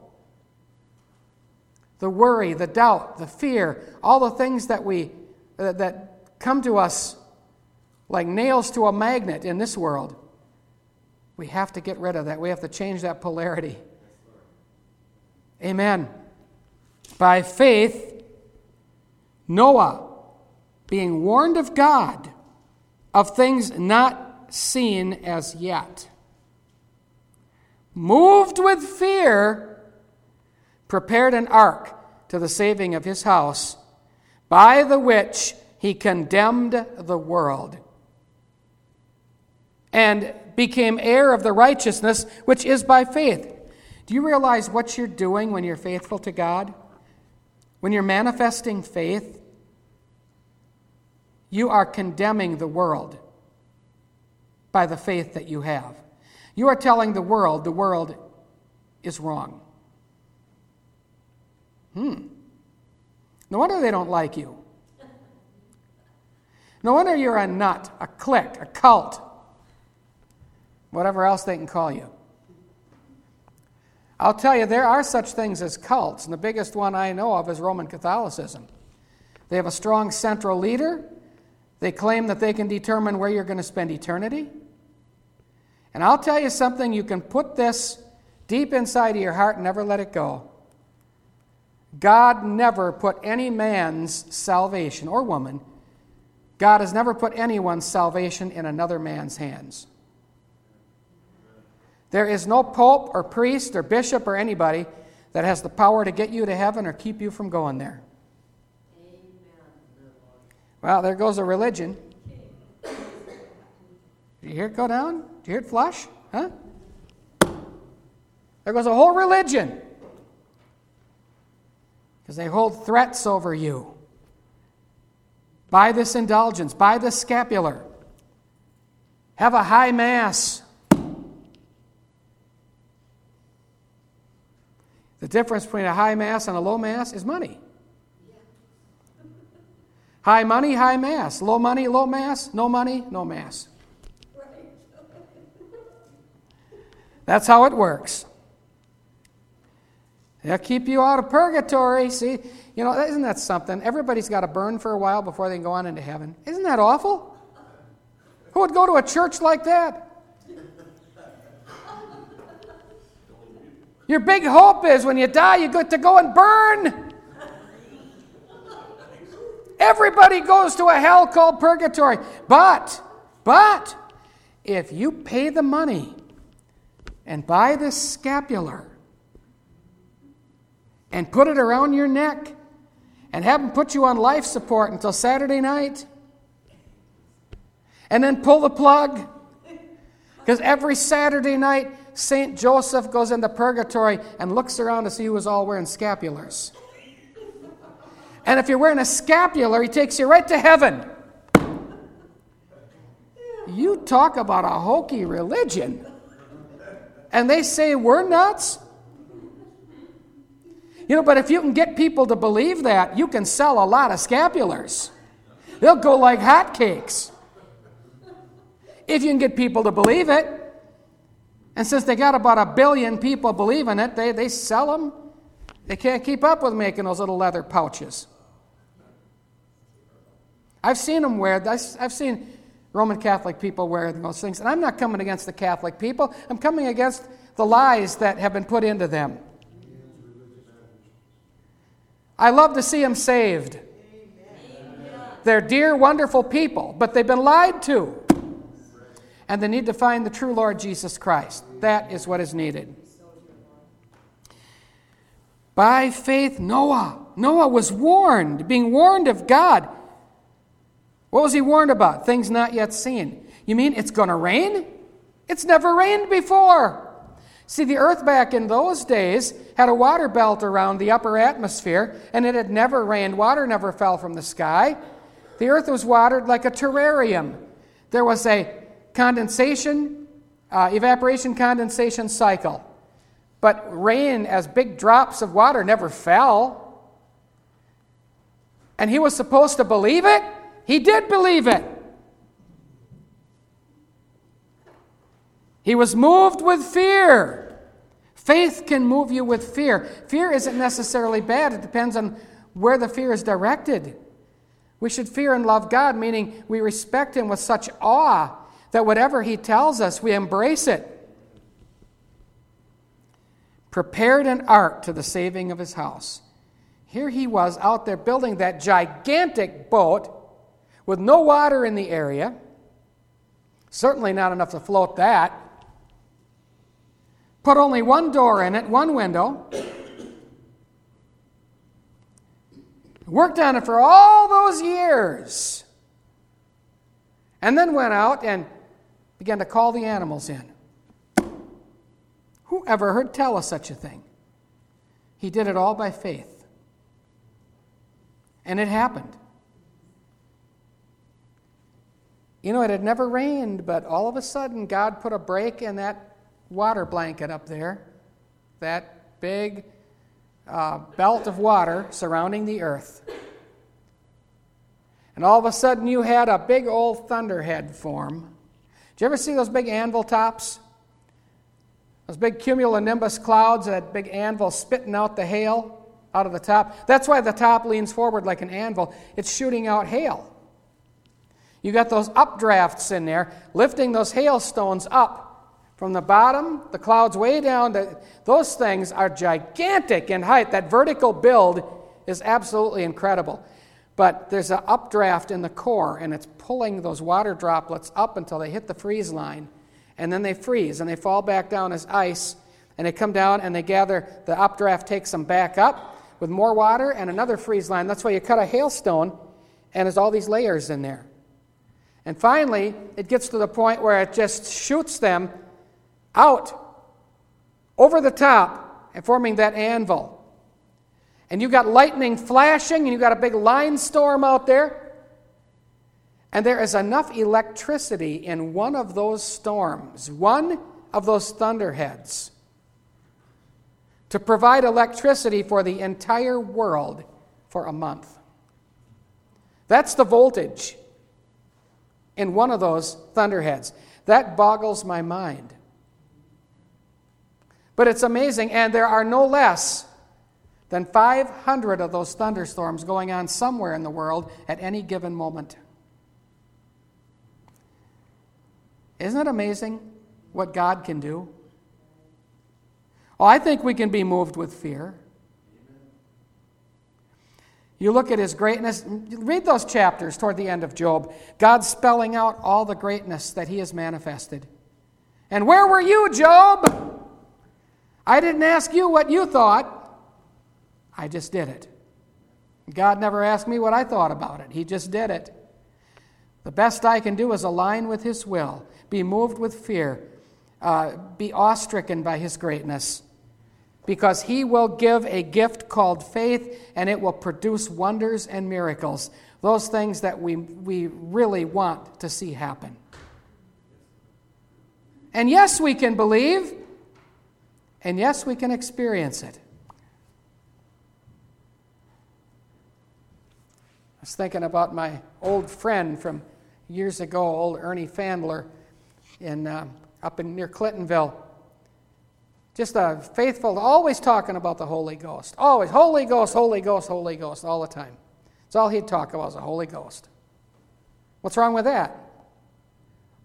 The worry, the doubt, the fear, all the things that that come to us like nails to a magnet in this world. We have to get rid of that. We have to change that polarity. Amen. By faith, Noah, being warned of God of things not seen as yet, moved with fear, prepared an ark to the saving of his house, by the which he condemned the world, and became heir of the righteousness which is by faith. Do you realize what you're doing when you're faithful to God? When you're manifesting faith, you are condemning the world by the faith that you have. You are telling the world is wrong. No wonder they don't like you. No wonder you're a nut, a clique, a cult, whatever else they can call you. I'll tell you, there are such things as cults, and the biggest one I know of is Roman Catholicism. They have a strong central leader. They claim that they can determine where you're going to spend eternity. And I'll tell you something, you can put this deep inside of your heart and never let it go. God never put any man's salvation, or woman, God has never put anyone's salvation in another man's hands. There is no pope or priest or bishop or anybody that has the power to get you to heaven or keep you from going there. Amen. Well, there goes a religion. Did you hear it go down? Did you hear it flush? Huh? There goes a whole religion. Because they hold threats over you. Buy this indulgence. Buy this scapular. Have a high mass. The difference between a high mass and a low mass is money. High money, high mass. Low money, low mass. No money, no mass. That's how it works. They'll keep you out of purgatory. See, isn't that something? Everybody's got to burn for a while before they can go on into heaven. Isn't that awful? Who would go to a church like that? Your big hope is when you die, you get to go and burn. Everybody goes to a hell called purgatory. But, if you pay the money and buy this scapular and put it around your neck and have them put you on life support until Saturday night and then pull the plug, because every Saturday night St. Joseph goes into purgatory and looks around to see who was all wearing scapulars. And if you're wearing a scapular, he takes you right to heaven. You talk about a hokey religion. And they say we're nuts? But if you can get people to believe that, you can sell a lot of scapulars. They'll go like hotcakes. If you can get people to believe it. And since they got about 1 billion people believing it, they sell them. They can't keep up with making those little leather pouches. I've seen them wear. I've seen Roman Catholic people wear those things. And I'm not coming against the Catholic people. I'm coming against the lies that have been put into them. I love to see them saved. They're dear, wonderful people, but they've been lied to. And they need to find the true Lord Jesus Christ. That is what is needed. By faith, Noah was warned, being warned of God. What was he warned about? Things not yet seen. You mean it's going to rain? It's never rained before. See, the earth back in those days had a water belt around the upper atmosphere, and it had never rained. Water never fell from the sky. The earth was watered like a terrarium. There was a evaporation condensation cycle. But rain as big drops of water never fell. And he was supposed to believe it? He did believe it. He was moved with fear. Faith can move you with fear. Fear isn't necessarily bad. It depends on where the fear is directed. We should fear and love God, meaning we respect Him with such awe that whatever He tells us, we embrace it. Prepared an ark to the saving of his house. Here he was out there building that gigantic boat with no water in the area. Certainly not enough to float that. Put only one door in it, one window. Worked on it for all those years. And then went out and began to call the animals in. Who ever heard tell of such a thing? He did it all by faith. And it happened. You know, it had never rained, but all of a sudden God put a break in that water blanket up there, that big belt of water surrounding the earth. And all of a sudden you had a big old thunderhead form. Did you ever see those big anvil tops? Those big cumulonimbus clouds, that big anvil spitting out the hail out of the top. That's why the top leans forward like an anvil. It's shooting out hail. You got those updrafts in there, lifting those hailstones up from the bottom, the clouds way down. Those things are gigantic in height. That vertical build is absolutely incredible. But there's an updraft in the core, and it's pulling those water droplets up until they hit the freeze line. And then they freeze, and they fall back down as ice, and they come down, and they gather, the updraft takes them back up with more water and another freeze line. That's why you cut a hailstone, and there's all these layers in there. And finally, it gets to the point where it just shoots them out over the top and forming that anvil. And you've got lightning flashing, and you've got a big line storm out there. And there is enough electricity in one of those storms, one of those thunderheads, to provide electricity for the entire world for a month. That's the voltage in one of those thunderheads. That boggles my mind. But it's amazing, and there are no less than 500 of those thunderstorms going on somewhere in the world at any given moment. Isn't it amazing what God can do? Oh, I think we can be moved with fear. You look at His greatness, read those chapters toward the end of Job. God's spelling out all the greatness that He has manifested. And where were you, Job? I didn't ask you what you thought. I just did it. God never asked me what I thought about it. He just did it. The best I can do is align with His will, be moved with fear, be awestricken by His greatness, because He will give a gift called faith, and it will produce wonders and miracles, those things that we really want to see happen. And yes, we can believe, and yes, we can experience it. I was thinking about my old friend from years ago, old Ernie Fandler, up in near Clintonville. Just a faithful, always talking about the Holy Ghost. Always, Holy Ghost, Holy Ghost, Holy Ghost, all the time. That's all he'd talk about was the Holy Ghost. What's wrong with that?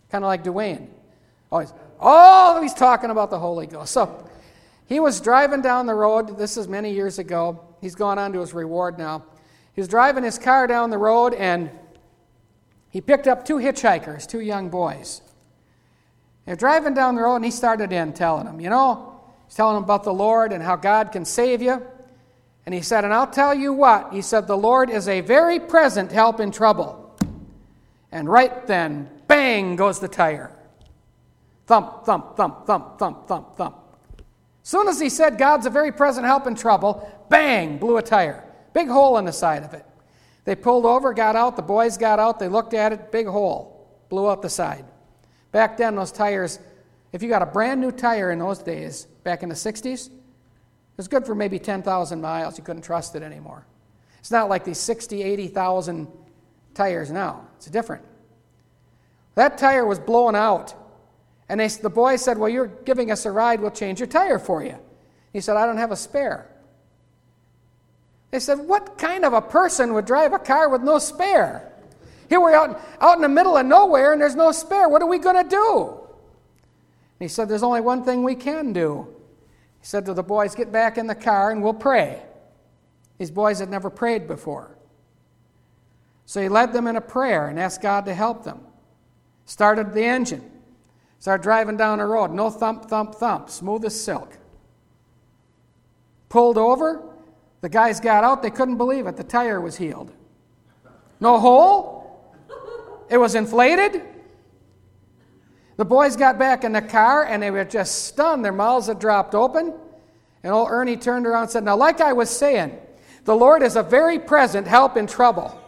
Kind of like Dwayne. He's talking about the Holy Ghost. So he was driving down the road. This is many years ago. He's gone on to his reward now. He was driving his car down the road, and he picked up 2 hitchhikers, 2 young boys. They're driving down the road, and he started in telling them, he's telling them about the Lord and how God can save you. And he said, and I'll tell you what, he said, the Lord is a very present help in trouble. And right then, bang goes the tire. Thump, thump, thump, thump, thump, thump, thump. As soon as he said God's a very present help in trouble, bang, blew a tire. Big hole in the side of it. They pulled over, got out, the boys got out, they looked at it, big hole, blew out the side. Back then, those tires, if you got a brand new tire in those days, back in the 60s, it was good for maybe 10,000 miles. You couldn't trust it anymore. It's not like these 60, 80,000 tires now. It's different. That tire was blowing out. And the boys said, well, you're giving us a ride, we'll change your tire for you. He said, I don't have a spare. They said, what kind of a person would drive a car with no spare? Here we're out in the middle of nowhere and there's no spare. What are we going to do? And he said, there's only one thing we can do. He said to the boys, get back in the car and we'll pray. These boys had never prayed before. So he led them in a prayer and asked God to help them. Started the engine. Started driving down the road. No thump, thump, thump. Smooth as silk. Pulled over. The guys got out. They couldn't believe it. The tire was healed. No hole. It was inflated. The boys got back in the car and they were just stunned. Their mouths had dropped open. And old Ernie turned around and said, now, like I was saying, the Lord is a very present help in trouble.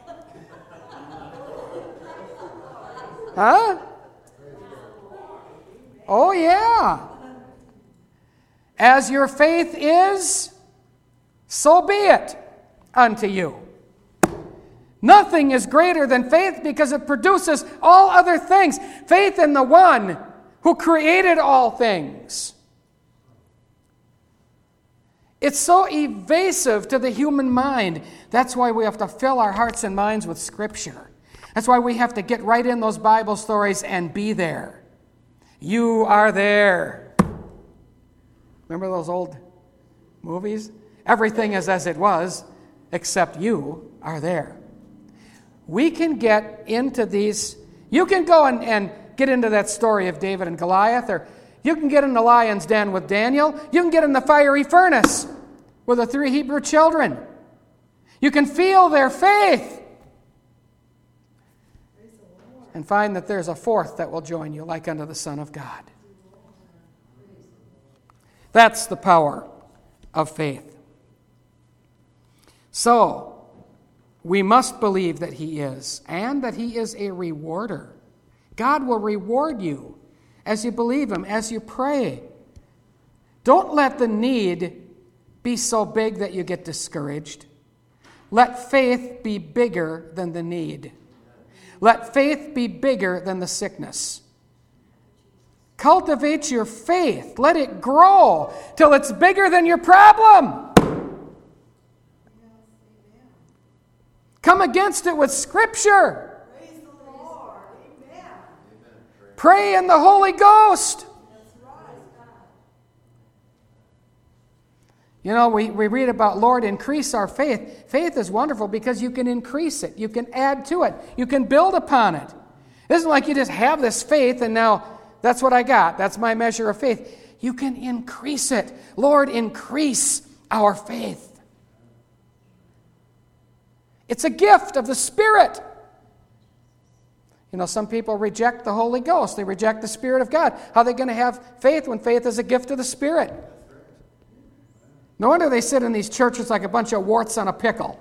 Huh? Oh, yeah. As your faith is, so be it unto you. Nothing is greater than faith because it produces all other things. Faith in the one who created all things. It's so evasive to the human mind. That's why we have to fill our hearts and minds with Scripture. That's why we have to get right in those Bible stories and be there. You are there. Remember those old movies? Everything is as it was, except you are there. We can get into these. You can go and get into that story of David and Goliath, or you can get in the lion's den with Daniel. You can get in the fiery furnace with the 3 Hebrew children. You can feel their faith and find that there's a 4th that will join you, like unto the Son of God. That's the power of faith. So, we must believe that He is, and that He is a rewarder. God will reward you as you believe Him, as you pray. Don't let the need be so big that you get discouraged. Let faith be bigger than the need. Let faith be bigger than the sickness. Cultivate your faith. Let it grow till it's bigger than your problem. Come against it with Scripture. Praise the Lord. Amen. Pray in the Holy Ghost. That's right. You know, we read about, Lord, increase our faith. Faith is wonderful because you can increase it. You can add to it. You can build upon it. It isn't like you just have this faith and now that's what I got. That's my measure of faith. You can increase it. Lord, increase our faith. It's a gift of the Spirit. You know, some people reject the Holy Ghost. They reject the Spirit of God. How are they going to have faith when faith is a gift of the Spirit? No wonder they sit in these churches like a bunch of warts on a pickle.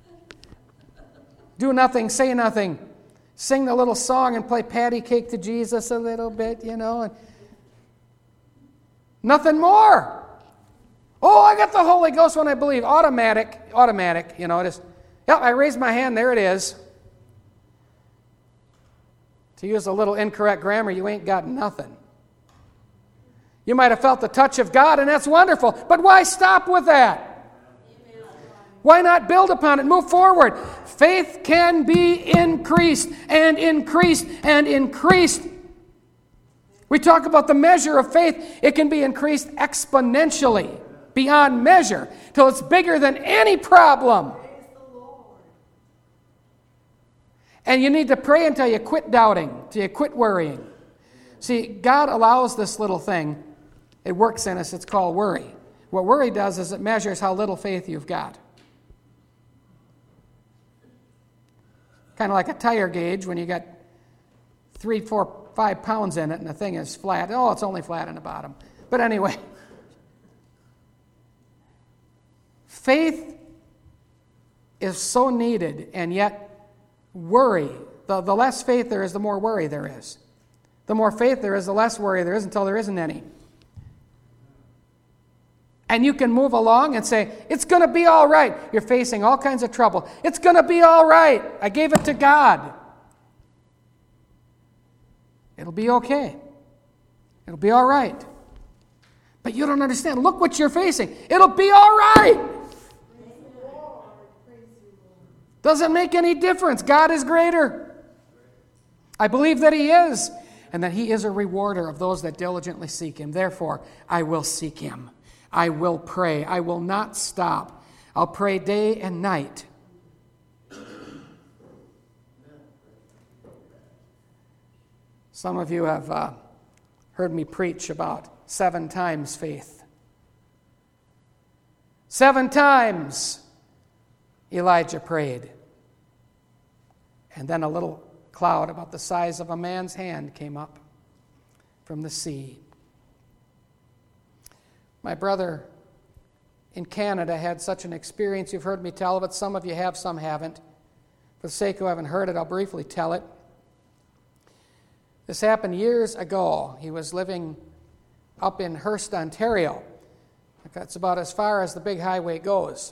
Do nothing, say nothing. Sing the little song and play patty cake to Jesus a little bit, you know. And nothing more. Oh, I got the Holy Ghost when I believe. Automatic, you know, just, yep, I raised my hand, there it is. To use a little incorrect grammar, you ain't got nothing. You might have felt the touch of God, and that's wonderful. But why stop with that? Why not build upon it? Move forward. Faith can be increased and increased and increased We talk about the measure of faith. It can be increased exponentially, beyond measure, till it's bigger than any problem. And you need to pray until you quit doubting, till you quit worrying. See, God allows this little thing. It works in us. It's called worry. What worry does is it measures how little faith you've got. Kind of like a tire gauge when you got 3, 4, 5 pounds in it and the thing is flat. Oh, it's only flat in the bottom. But anyway, faith is so needed, and yet worry, the less faith there is, the more worry there is. The more faith there is, the less worry there is until there isn't any. And you can move along and say, it's going to be all right. You're facing all kinds of trouble. It's going to be all right. I gave it to God. It'll be okay. It'll be all right. But you don't understand. Look what you're facing. It'll be all right. Doesn't make any difference. God is greater. I believe that He is, and that He is a rewarder of those that diligently seek Him. Therefore, I will seek Him. I will pray. I will not stop. I'll pray day and night. Some of you have heard me preach about 7 times faith. 7 times Elijah prayed. And then a little cloud about the size of a man's hand came up from the sea. My brother in Canada had such an experience. You've heard me tell of it. Some of you have, some haven't. For the sake of who haven't heard it, I'll briefly tell it. This happened years ago. He was living up in Hearst, Ontario. That's about as far as the big highway goes.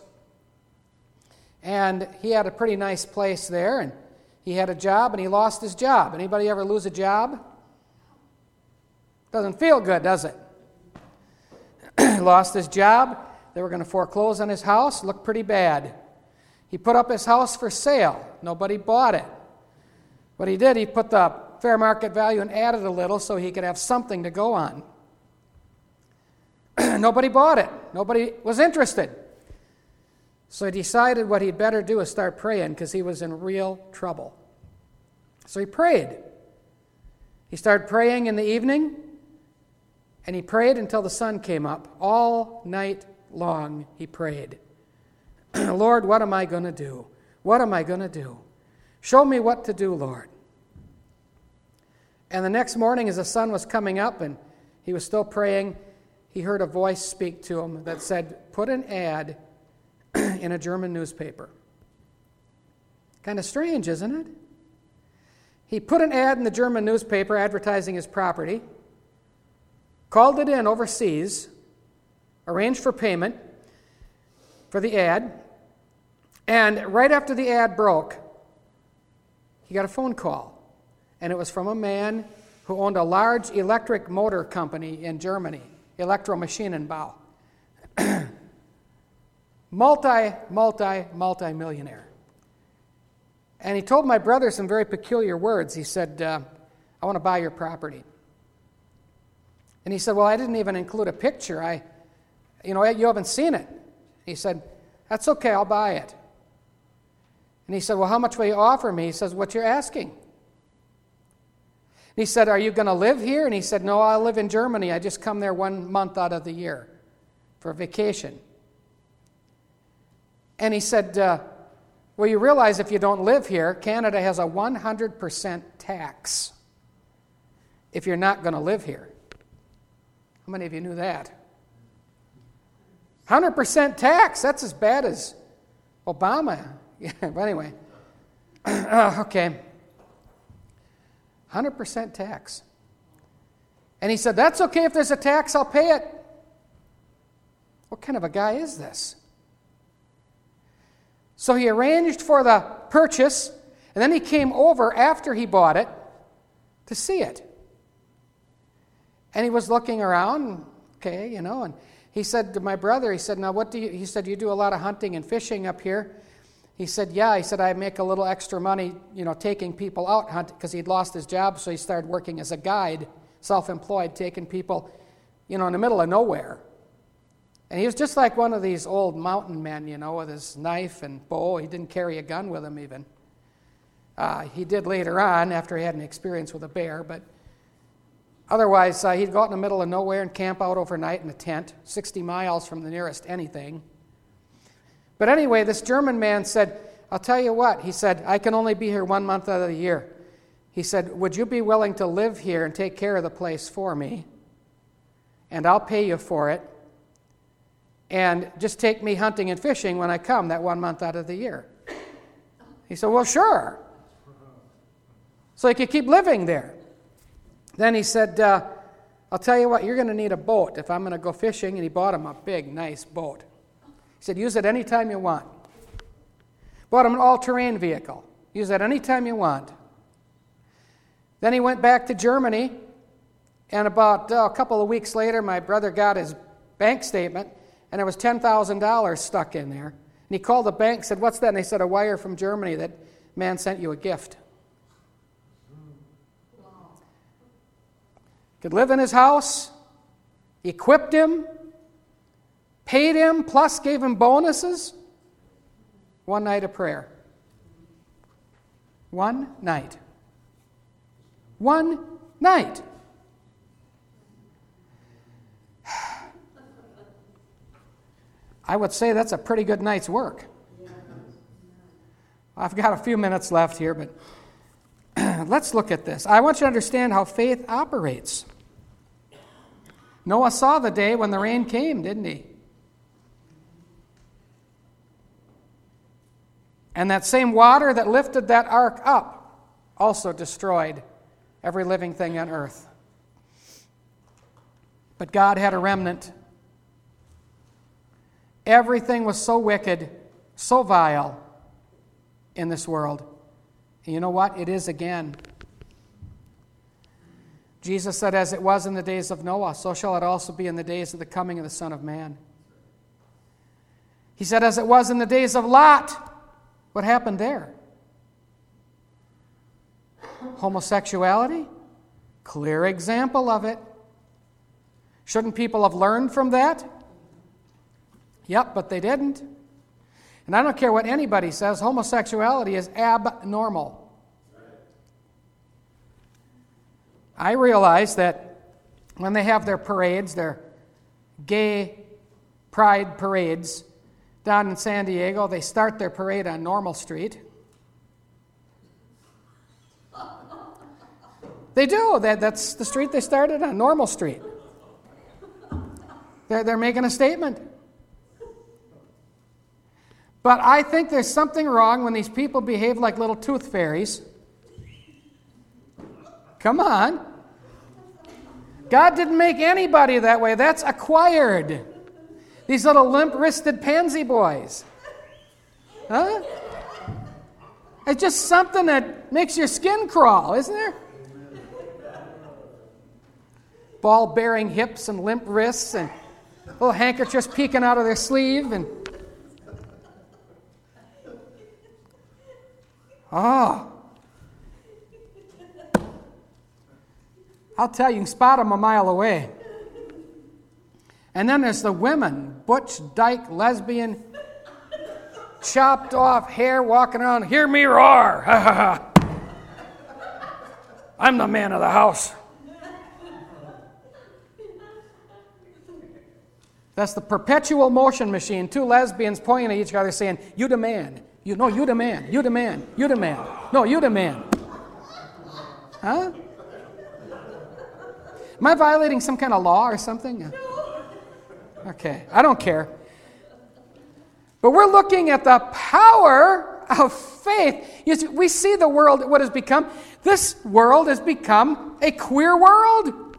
And he had a pretty nice place there, and he had a job, and he lost his job. Anybody ever lose a job? Doesn't feel good, does it? Lost his job. They were going to foreclose on his house. Looked pretty bad. He put up his house for sale. Nobody bought it. What he did, he put the fair market value and added a little so he could have something to go on. Nobody bought it. Nobody was interested. So he decided what he'd better do is start praying, because he was in real trouble. So he prayed. He started praying in the evening, and he prayed until the sun came up. All night long he prayed. Lord, what am I going to do? What am I going to do? Show me what to do, Lord. And the next morning, as the sun was coming up and he was still praying, he heard a voice speak to him that said, put an ad in a German newspaper. Kind of strange, isn't it? He put an ad in the German newspaper advertising his property, called it in overseas, arranged for payment for the ad, and right after the ad broke, he got a phone call, and it was from a man who owned a large electric motor company in Germany, Elektromaschinenbau. Multi-millionaire. And he told my brother some very peculiar words. He said, I want to buy your property. And he said, well, I didn't even include a picture. You haven't seen it. He said, that's okay, I'll buy it. And he said, well, how much will you offer me? He says, what you're asking. And he said, are you going to live here? And he said, no, I'll live in Germany. I just come there 1 month out of the year for vacation. And he said, well, you realize if you don't live here, Canada has a 100% tax if you're not going to live here. How many of you knew that? 100% tax. That's as bad as Obama. Yeah, but anyway. Okay. 100% tax. And he said, that's okay if there's a tax, I'll pay it. What kind of a guy is this? So he arranged for the purchase, and then he came over after he bought it to see it. And he was looking around, and he said to my brother, he said, now he said, you do a lot of hunting and fishing up here. He said, yeah. He said, I make a little extra money, taking people out hunting, because he'd lost his job, so he started working as a guide self-employed, taking people, in the middle of nowhere. And he was just like one of these old mountain men, with his knife and bow. He didn't carry a gun with him even. He did later on after he had an experience with a bear, but otherwise he'd go out in the middle of nowhere and camp out overnight in a tent, 60 miles from the nearest anything. But anyway, this German man said, I'll tell you what, he said, I can only be here 1 month out of the year. He said, would you be willing to live here and take care of the place for me? And I'll pay you for it. And just take me hunting and fishing when I come that 1 month out of the year. He said, well, sure. So he could keep living there. Then he said, I'll tell you what, you're going to need a boat if I'm going to go fishing. And he bought him a big, nice boat. He said, use it anytime you want. Bought him an all-terrain vehicle. Use it anytime you want. Then he went back to Germany, and about a couple of weeks later, my brother got his bank statement, and there was $10,000 stuck in there. And he called the bank and said, what's that? And they said, a wire from Germany that man sent you a gift. Could live in his house, equipped him, paid him, plus gave him bonuses. One night of prayer. One night. One night. I would say that's a pretty good night's work. I've got a few minutes left here, but let's look at this. I want you to understand how faith operates. Noah saw the day when the rain came, didn't he? And that same water that lifted that ark up also destroyed every living thing on earth. But God had a remnant. Everything was so wicked, so vile in this world. And you know what? It is again. Jesus said, as it was in the days of Noah, so shall it also be in the days of the coming of the Son of Man. He said, as it was in the days of Lot. What happened there? Homosexuality? Clear example of it. Shouldn't people have learned from that? Yep, but they didn't. And I don't care what anybody says, homosexuality is abnormal. I realize that when they have their parades, their gay pride parades down in San Diego, they start their parade on Normal Street. They do. That's the street they started on, Normal Street. They're making a statement. But I think there's something wrong when these people behave like little tooth fairies. Come on. God didn't make anybody that way. That's acquired. These little limp-wristed pansy boys. Huh? It's just something that makes your skin crawl, isn't there? Ball-bearing hips and limp wrists and little handkerchiefs peeking out of their sleeve. And oh. I'll tell you, you can spot them a mile away. And then there's the women, butch, dyke, lesbian, chopped off hair, walking around, hear me roar, ha ha ha. I'm the man of the house. That's the perpetual motion machine. Two lesbians pointing at each other saying, you the man. You the man. You the man. You the man. No, you the man. Huh? Am I violating some kind of law or something? Okay, I don't care. But we're looking at the power of faith. You see, we see the world, what has become. This world has become a queer world.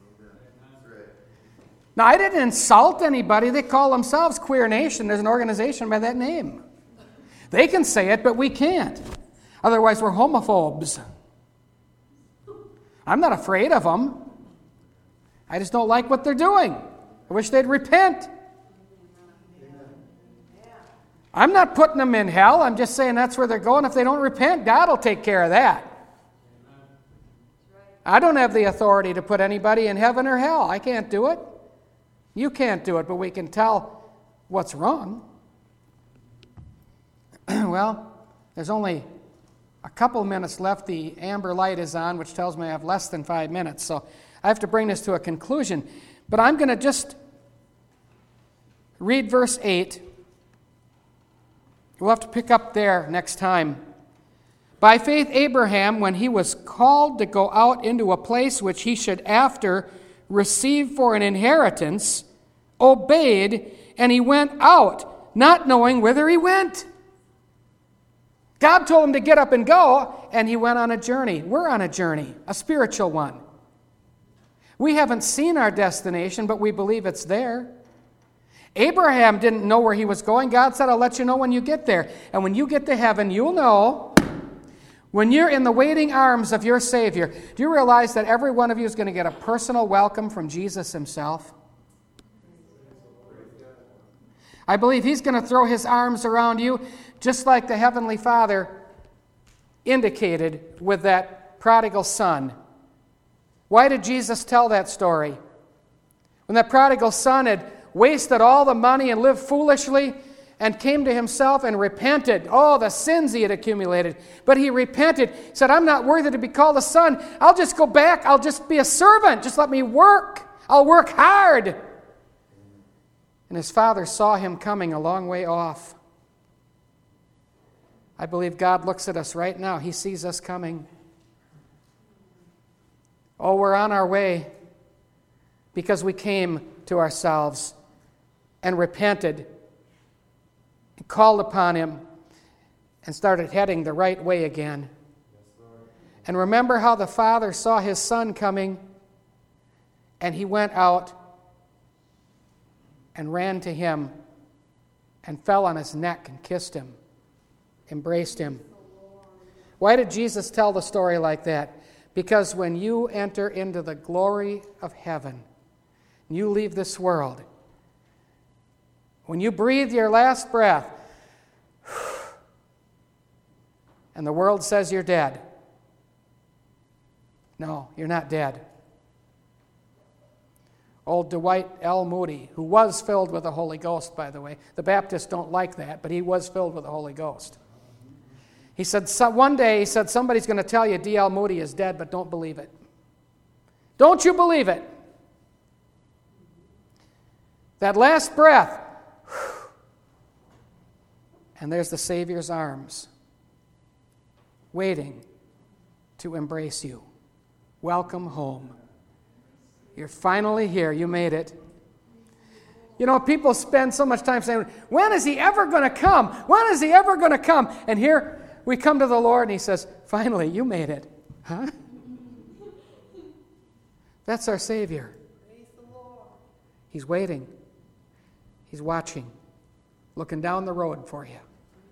Now, I didn't insult anybody. They call themselves Queer Nation. There's an organization by that name. They can say it, but we can't. Otherwise, we're homophobes. I'm not afraid of them. I just don't like what they're doing. I wish they'd repent. I'm not putting them in hell. I'm just saying that's where they're going. If they don't repent, God will take care of that. I don't have the authority to put anybody in heaven or hell. I can't do it. You can't do it, but we can tell what's wrong. Well, there's only a couple minutes left. The amber light is on, which tells me I have less than 5 minutes. So I have to bring this to a conclusion. But I'm going to just read verse 8. We'll have to pick up there next time. By faith, Abraham, when he was called to go out into a place which he should after receive for an inheritance, obeyed, and he went out, not knowing whither he went. God told him to get up and go, and he went on a journey. We're on a journey, a spiritual one. We haven't seen our destination, but we believe it's there. Abraham didn't know where he was going. God said, I'll let you know when you get there. And when you get to heaven, you'll know. When you're in the waiting arms of your Savior, do you realize that every one of you is going to get a personal welcome from Jesus himself? I believe he's going to throw his arms around you just like the Heavenly Father indicated with that prodigal son. Why did Jesus tell that story? When that prodigal son had wasted all the money and lived foolishly and came to himself and repented. Oh, the sins he had accumulated. But he repented, said, I'm not worthy to be called a son. I'll just go back. I'll just be a servant. Just let me work. I'll work hard. And his father saw him coming a long way off. I believe God looks at us right now. He sees us coming. Oh, we're on our way because we came to ourselves and repented and called upon him and started heading the right way again. And remember how the father saw his son coming and he went out and ran to him and fell on his neck and kissed him, embraced him. Why did Jesus tell the story like that? Because when you enter into the glory of heaven, you leave this world, when you breathe your last breath, and the world says you're dead. No, you're not dead. Old Dwight L. Moody, who was filled with the Holy Ghost, by the way. The Baptists don't like that, but he was filled with the Holy Ghost. He said, one day, he said, somebody's going to tell you D.L. Moody is dead, but don't believe it. Don't you believe it? That last breath, and there's the Savior's arms, waiting to embrace you. Welcome home. You're finally here. You made it. You know, people spend so much time saying, when is he ever going to come? When is he ever going to come? And here we come to the Lord and he says, finally, you made it. Huh? That's our Savior. He's waiting. He's watching, looking down the road for you.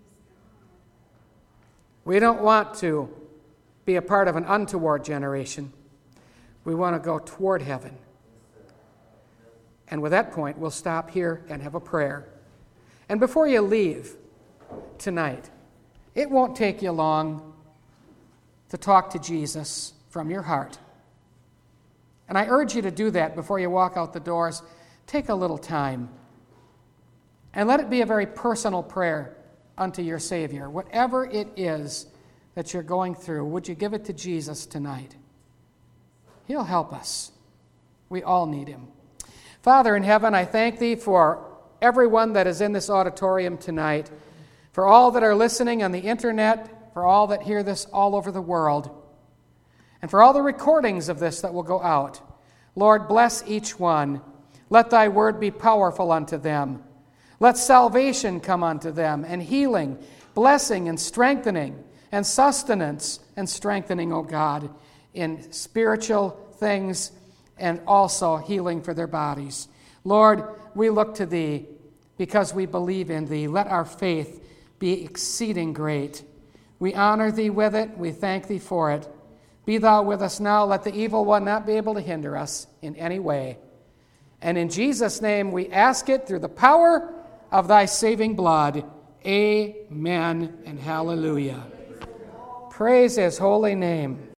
We don't want to be a part of an untoward generation. We want to go toward heaven. And with that point, we'll stop here and have a prayer. And before you leave tonight, it won't take you long to talk to Jesus from your heart. And I urge you to do that before you walk out the doors. Take a little time. And let it be a very personal prayer unto your Savior. Whatever it is that you're going through, would you give it to Jesus tonight? He'll help us. We all need him. Father in heaven, I thank thee for everyone that is in this auditorium tonight, for all that are listening on the internet, for all that hear this all over the world, and for all the recordings of this that will go out. Lord, bless each one. Let thy word be powerful unto them. Let salvation come unto them, and healing, blessing, and strengthening, and sustenance and strengthening, O God, in spiritual things and also healing for their bodies. Lord, we look to thee because we believe in thee. Let our faith be exceeding great. We honor thee with it. We thank thee for it. Be thou with us now. Let the evil one not be able to hinder us in any way. And in Jesus' name we ask it through the power of thy saving blood. Amen and hallelujah. Praise his holy name.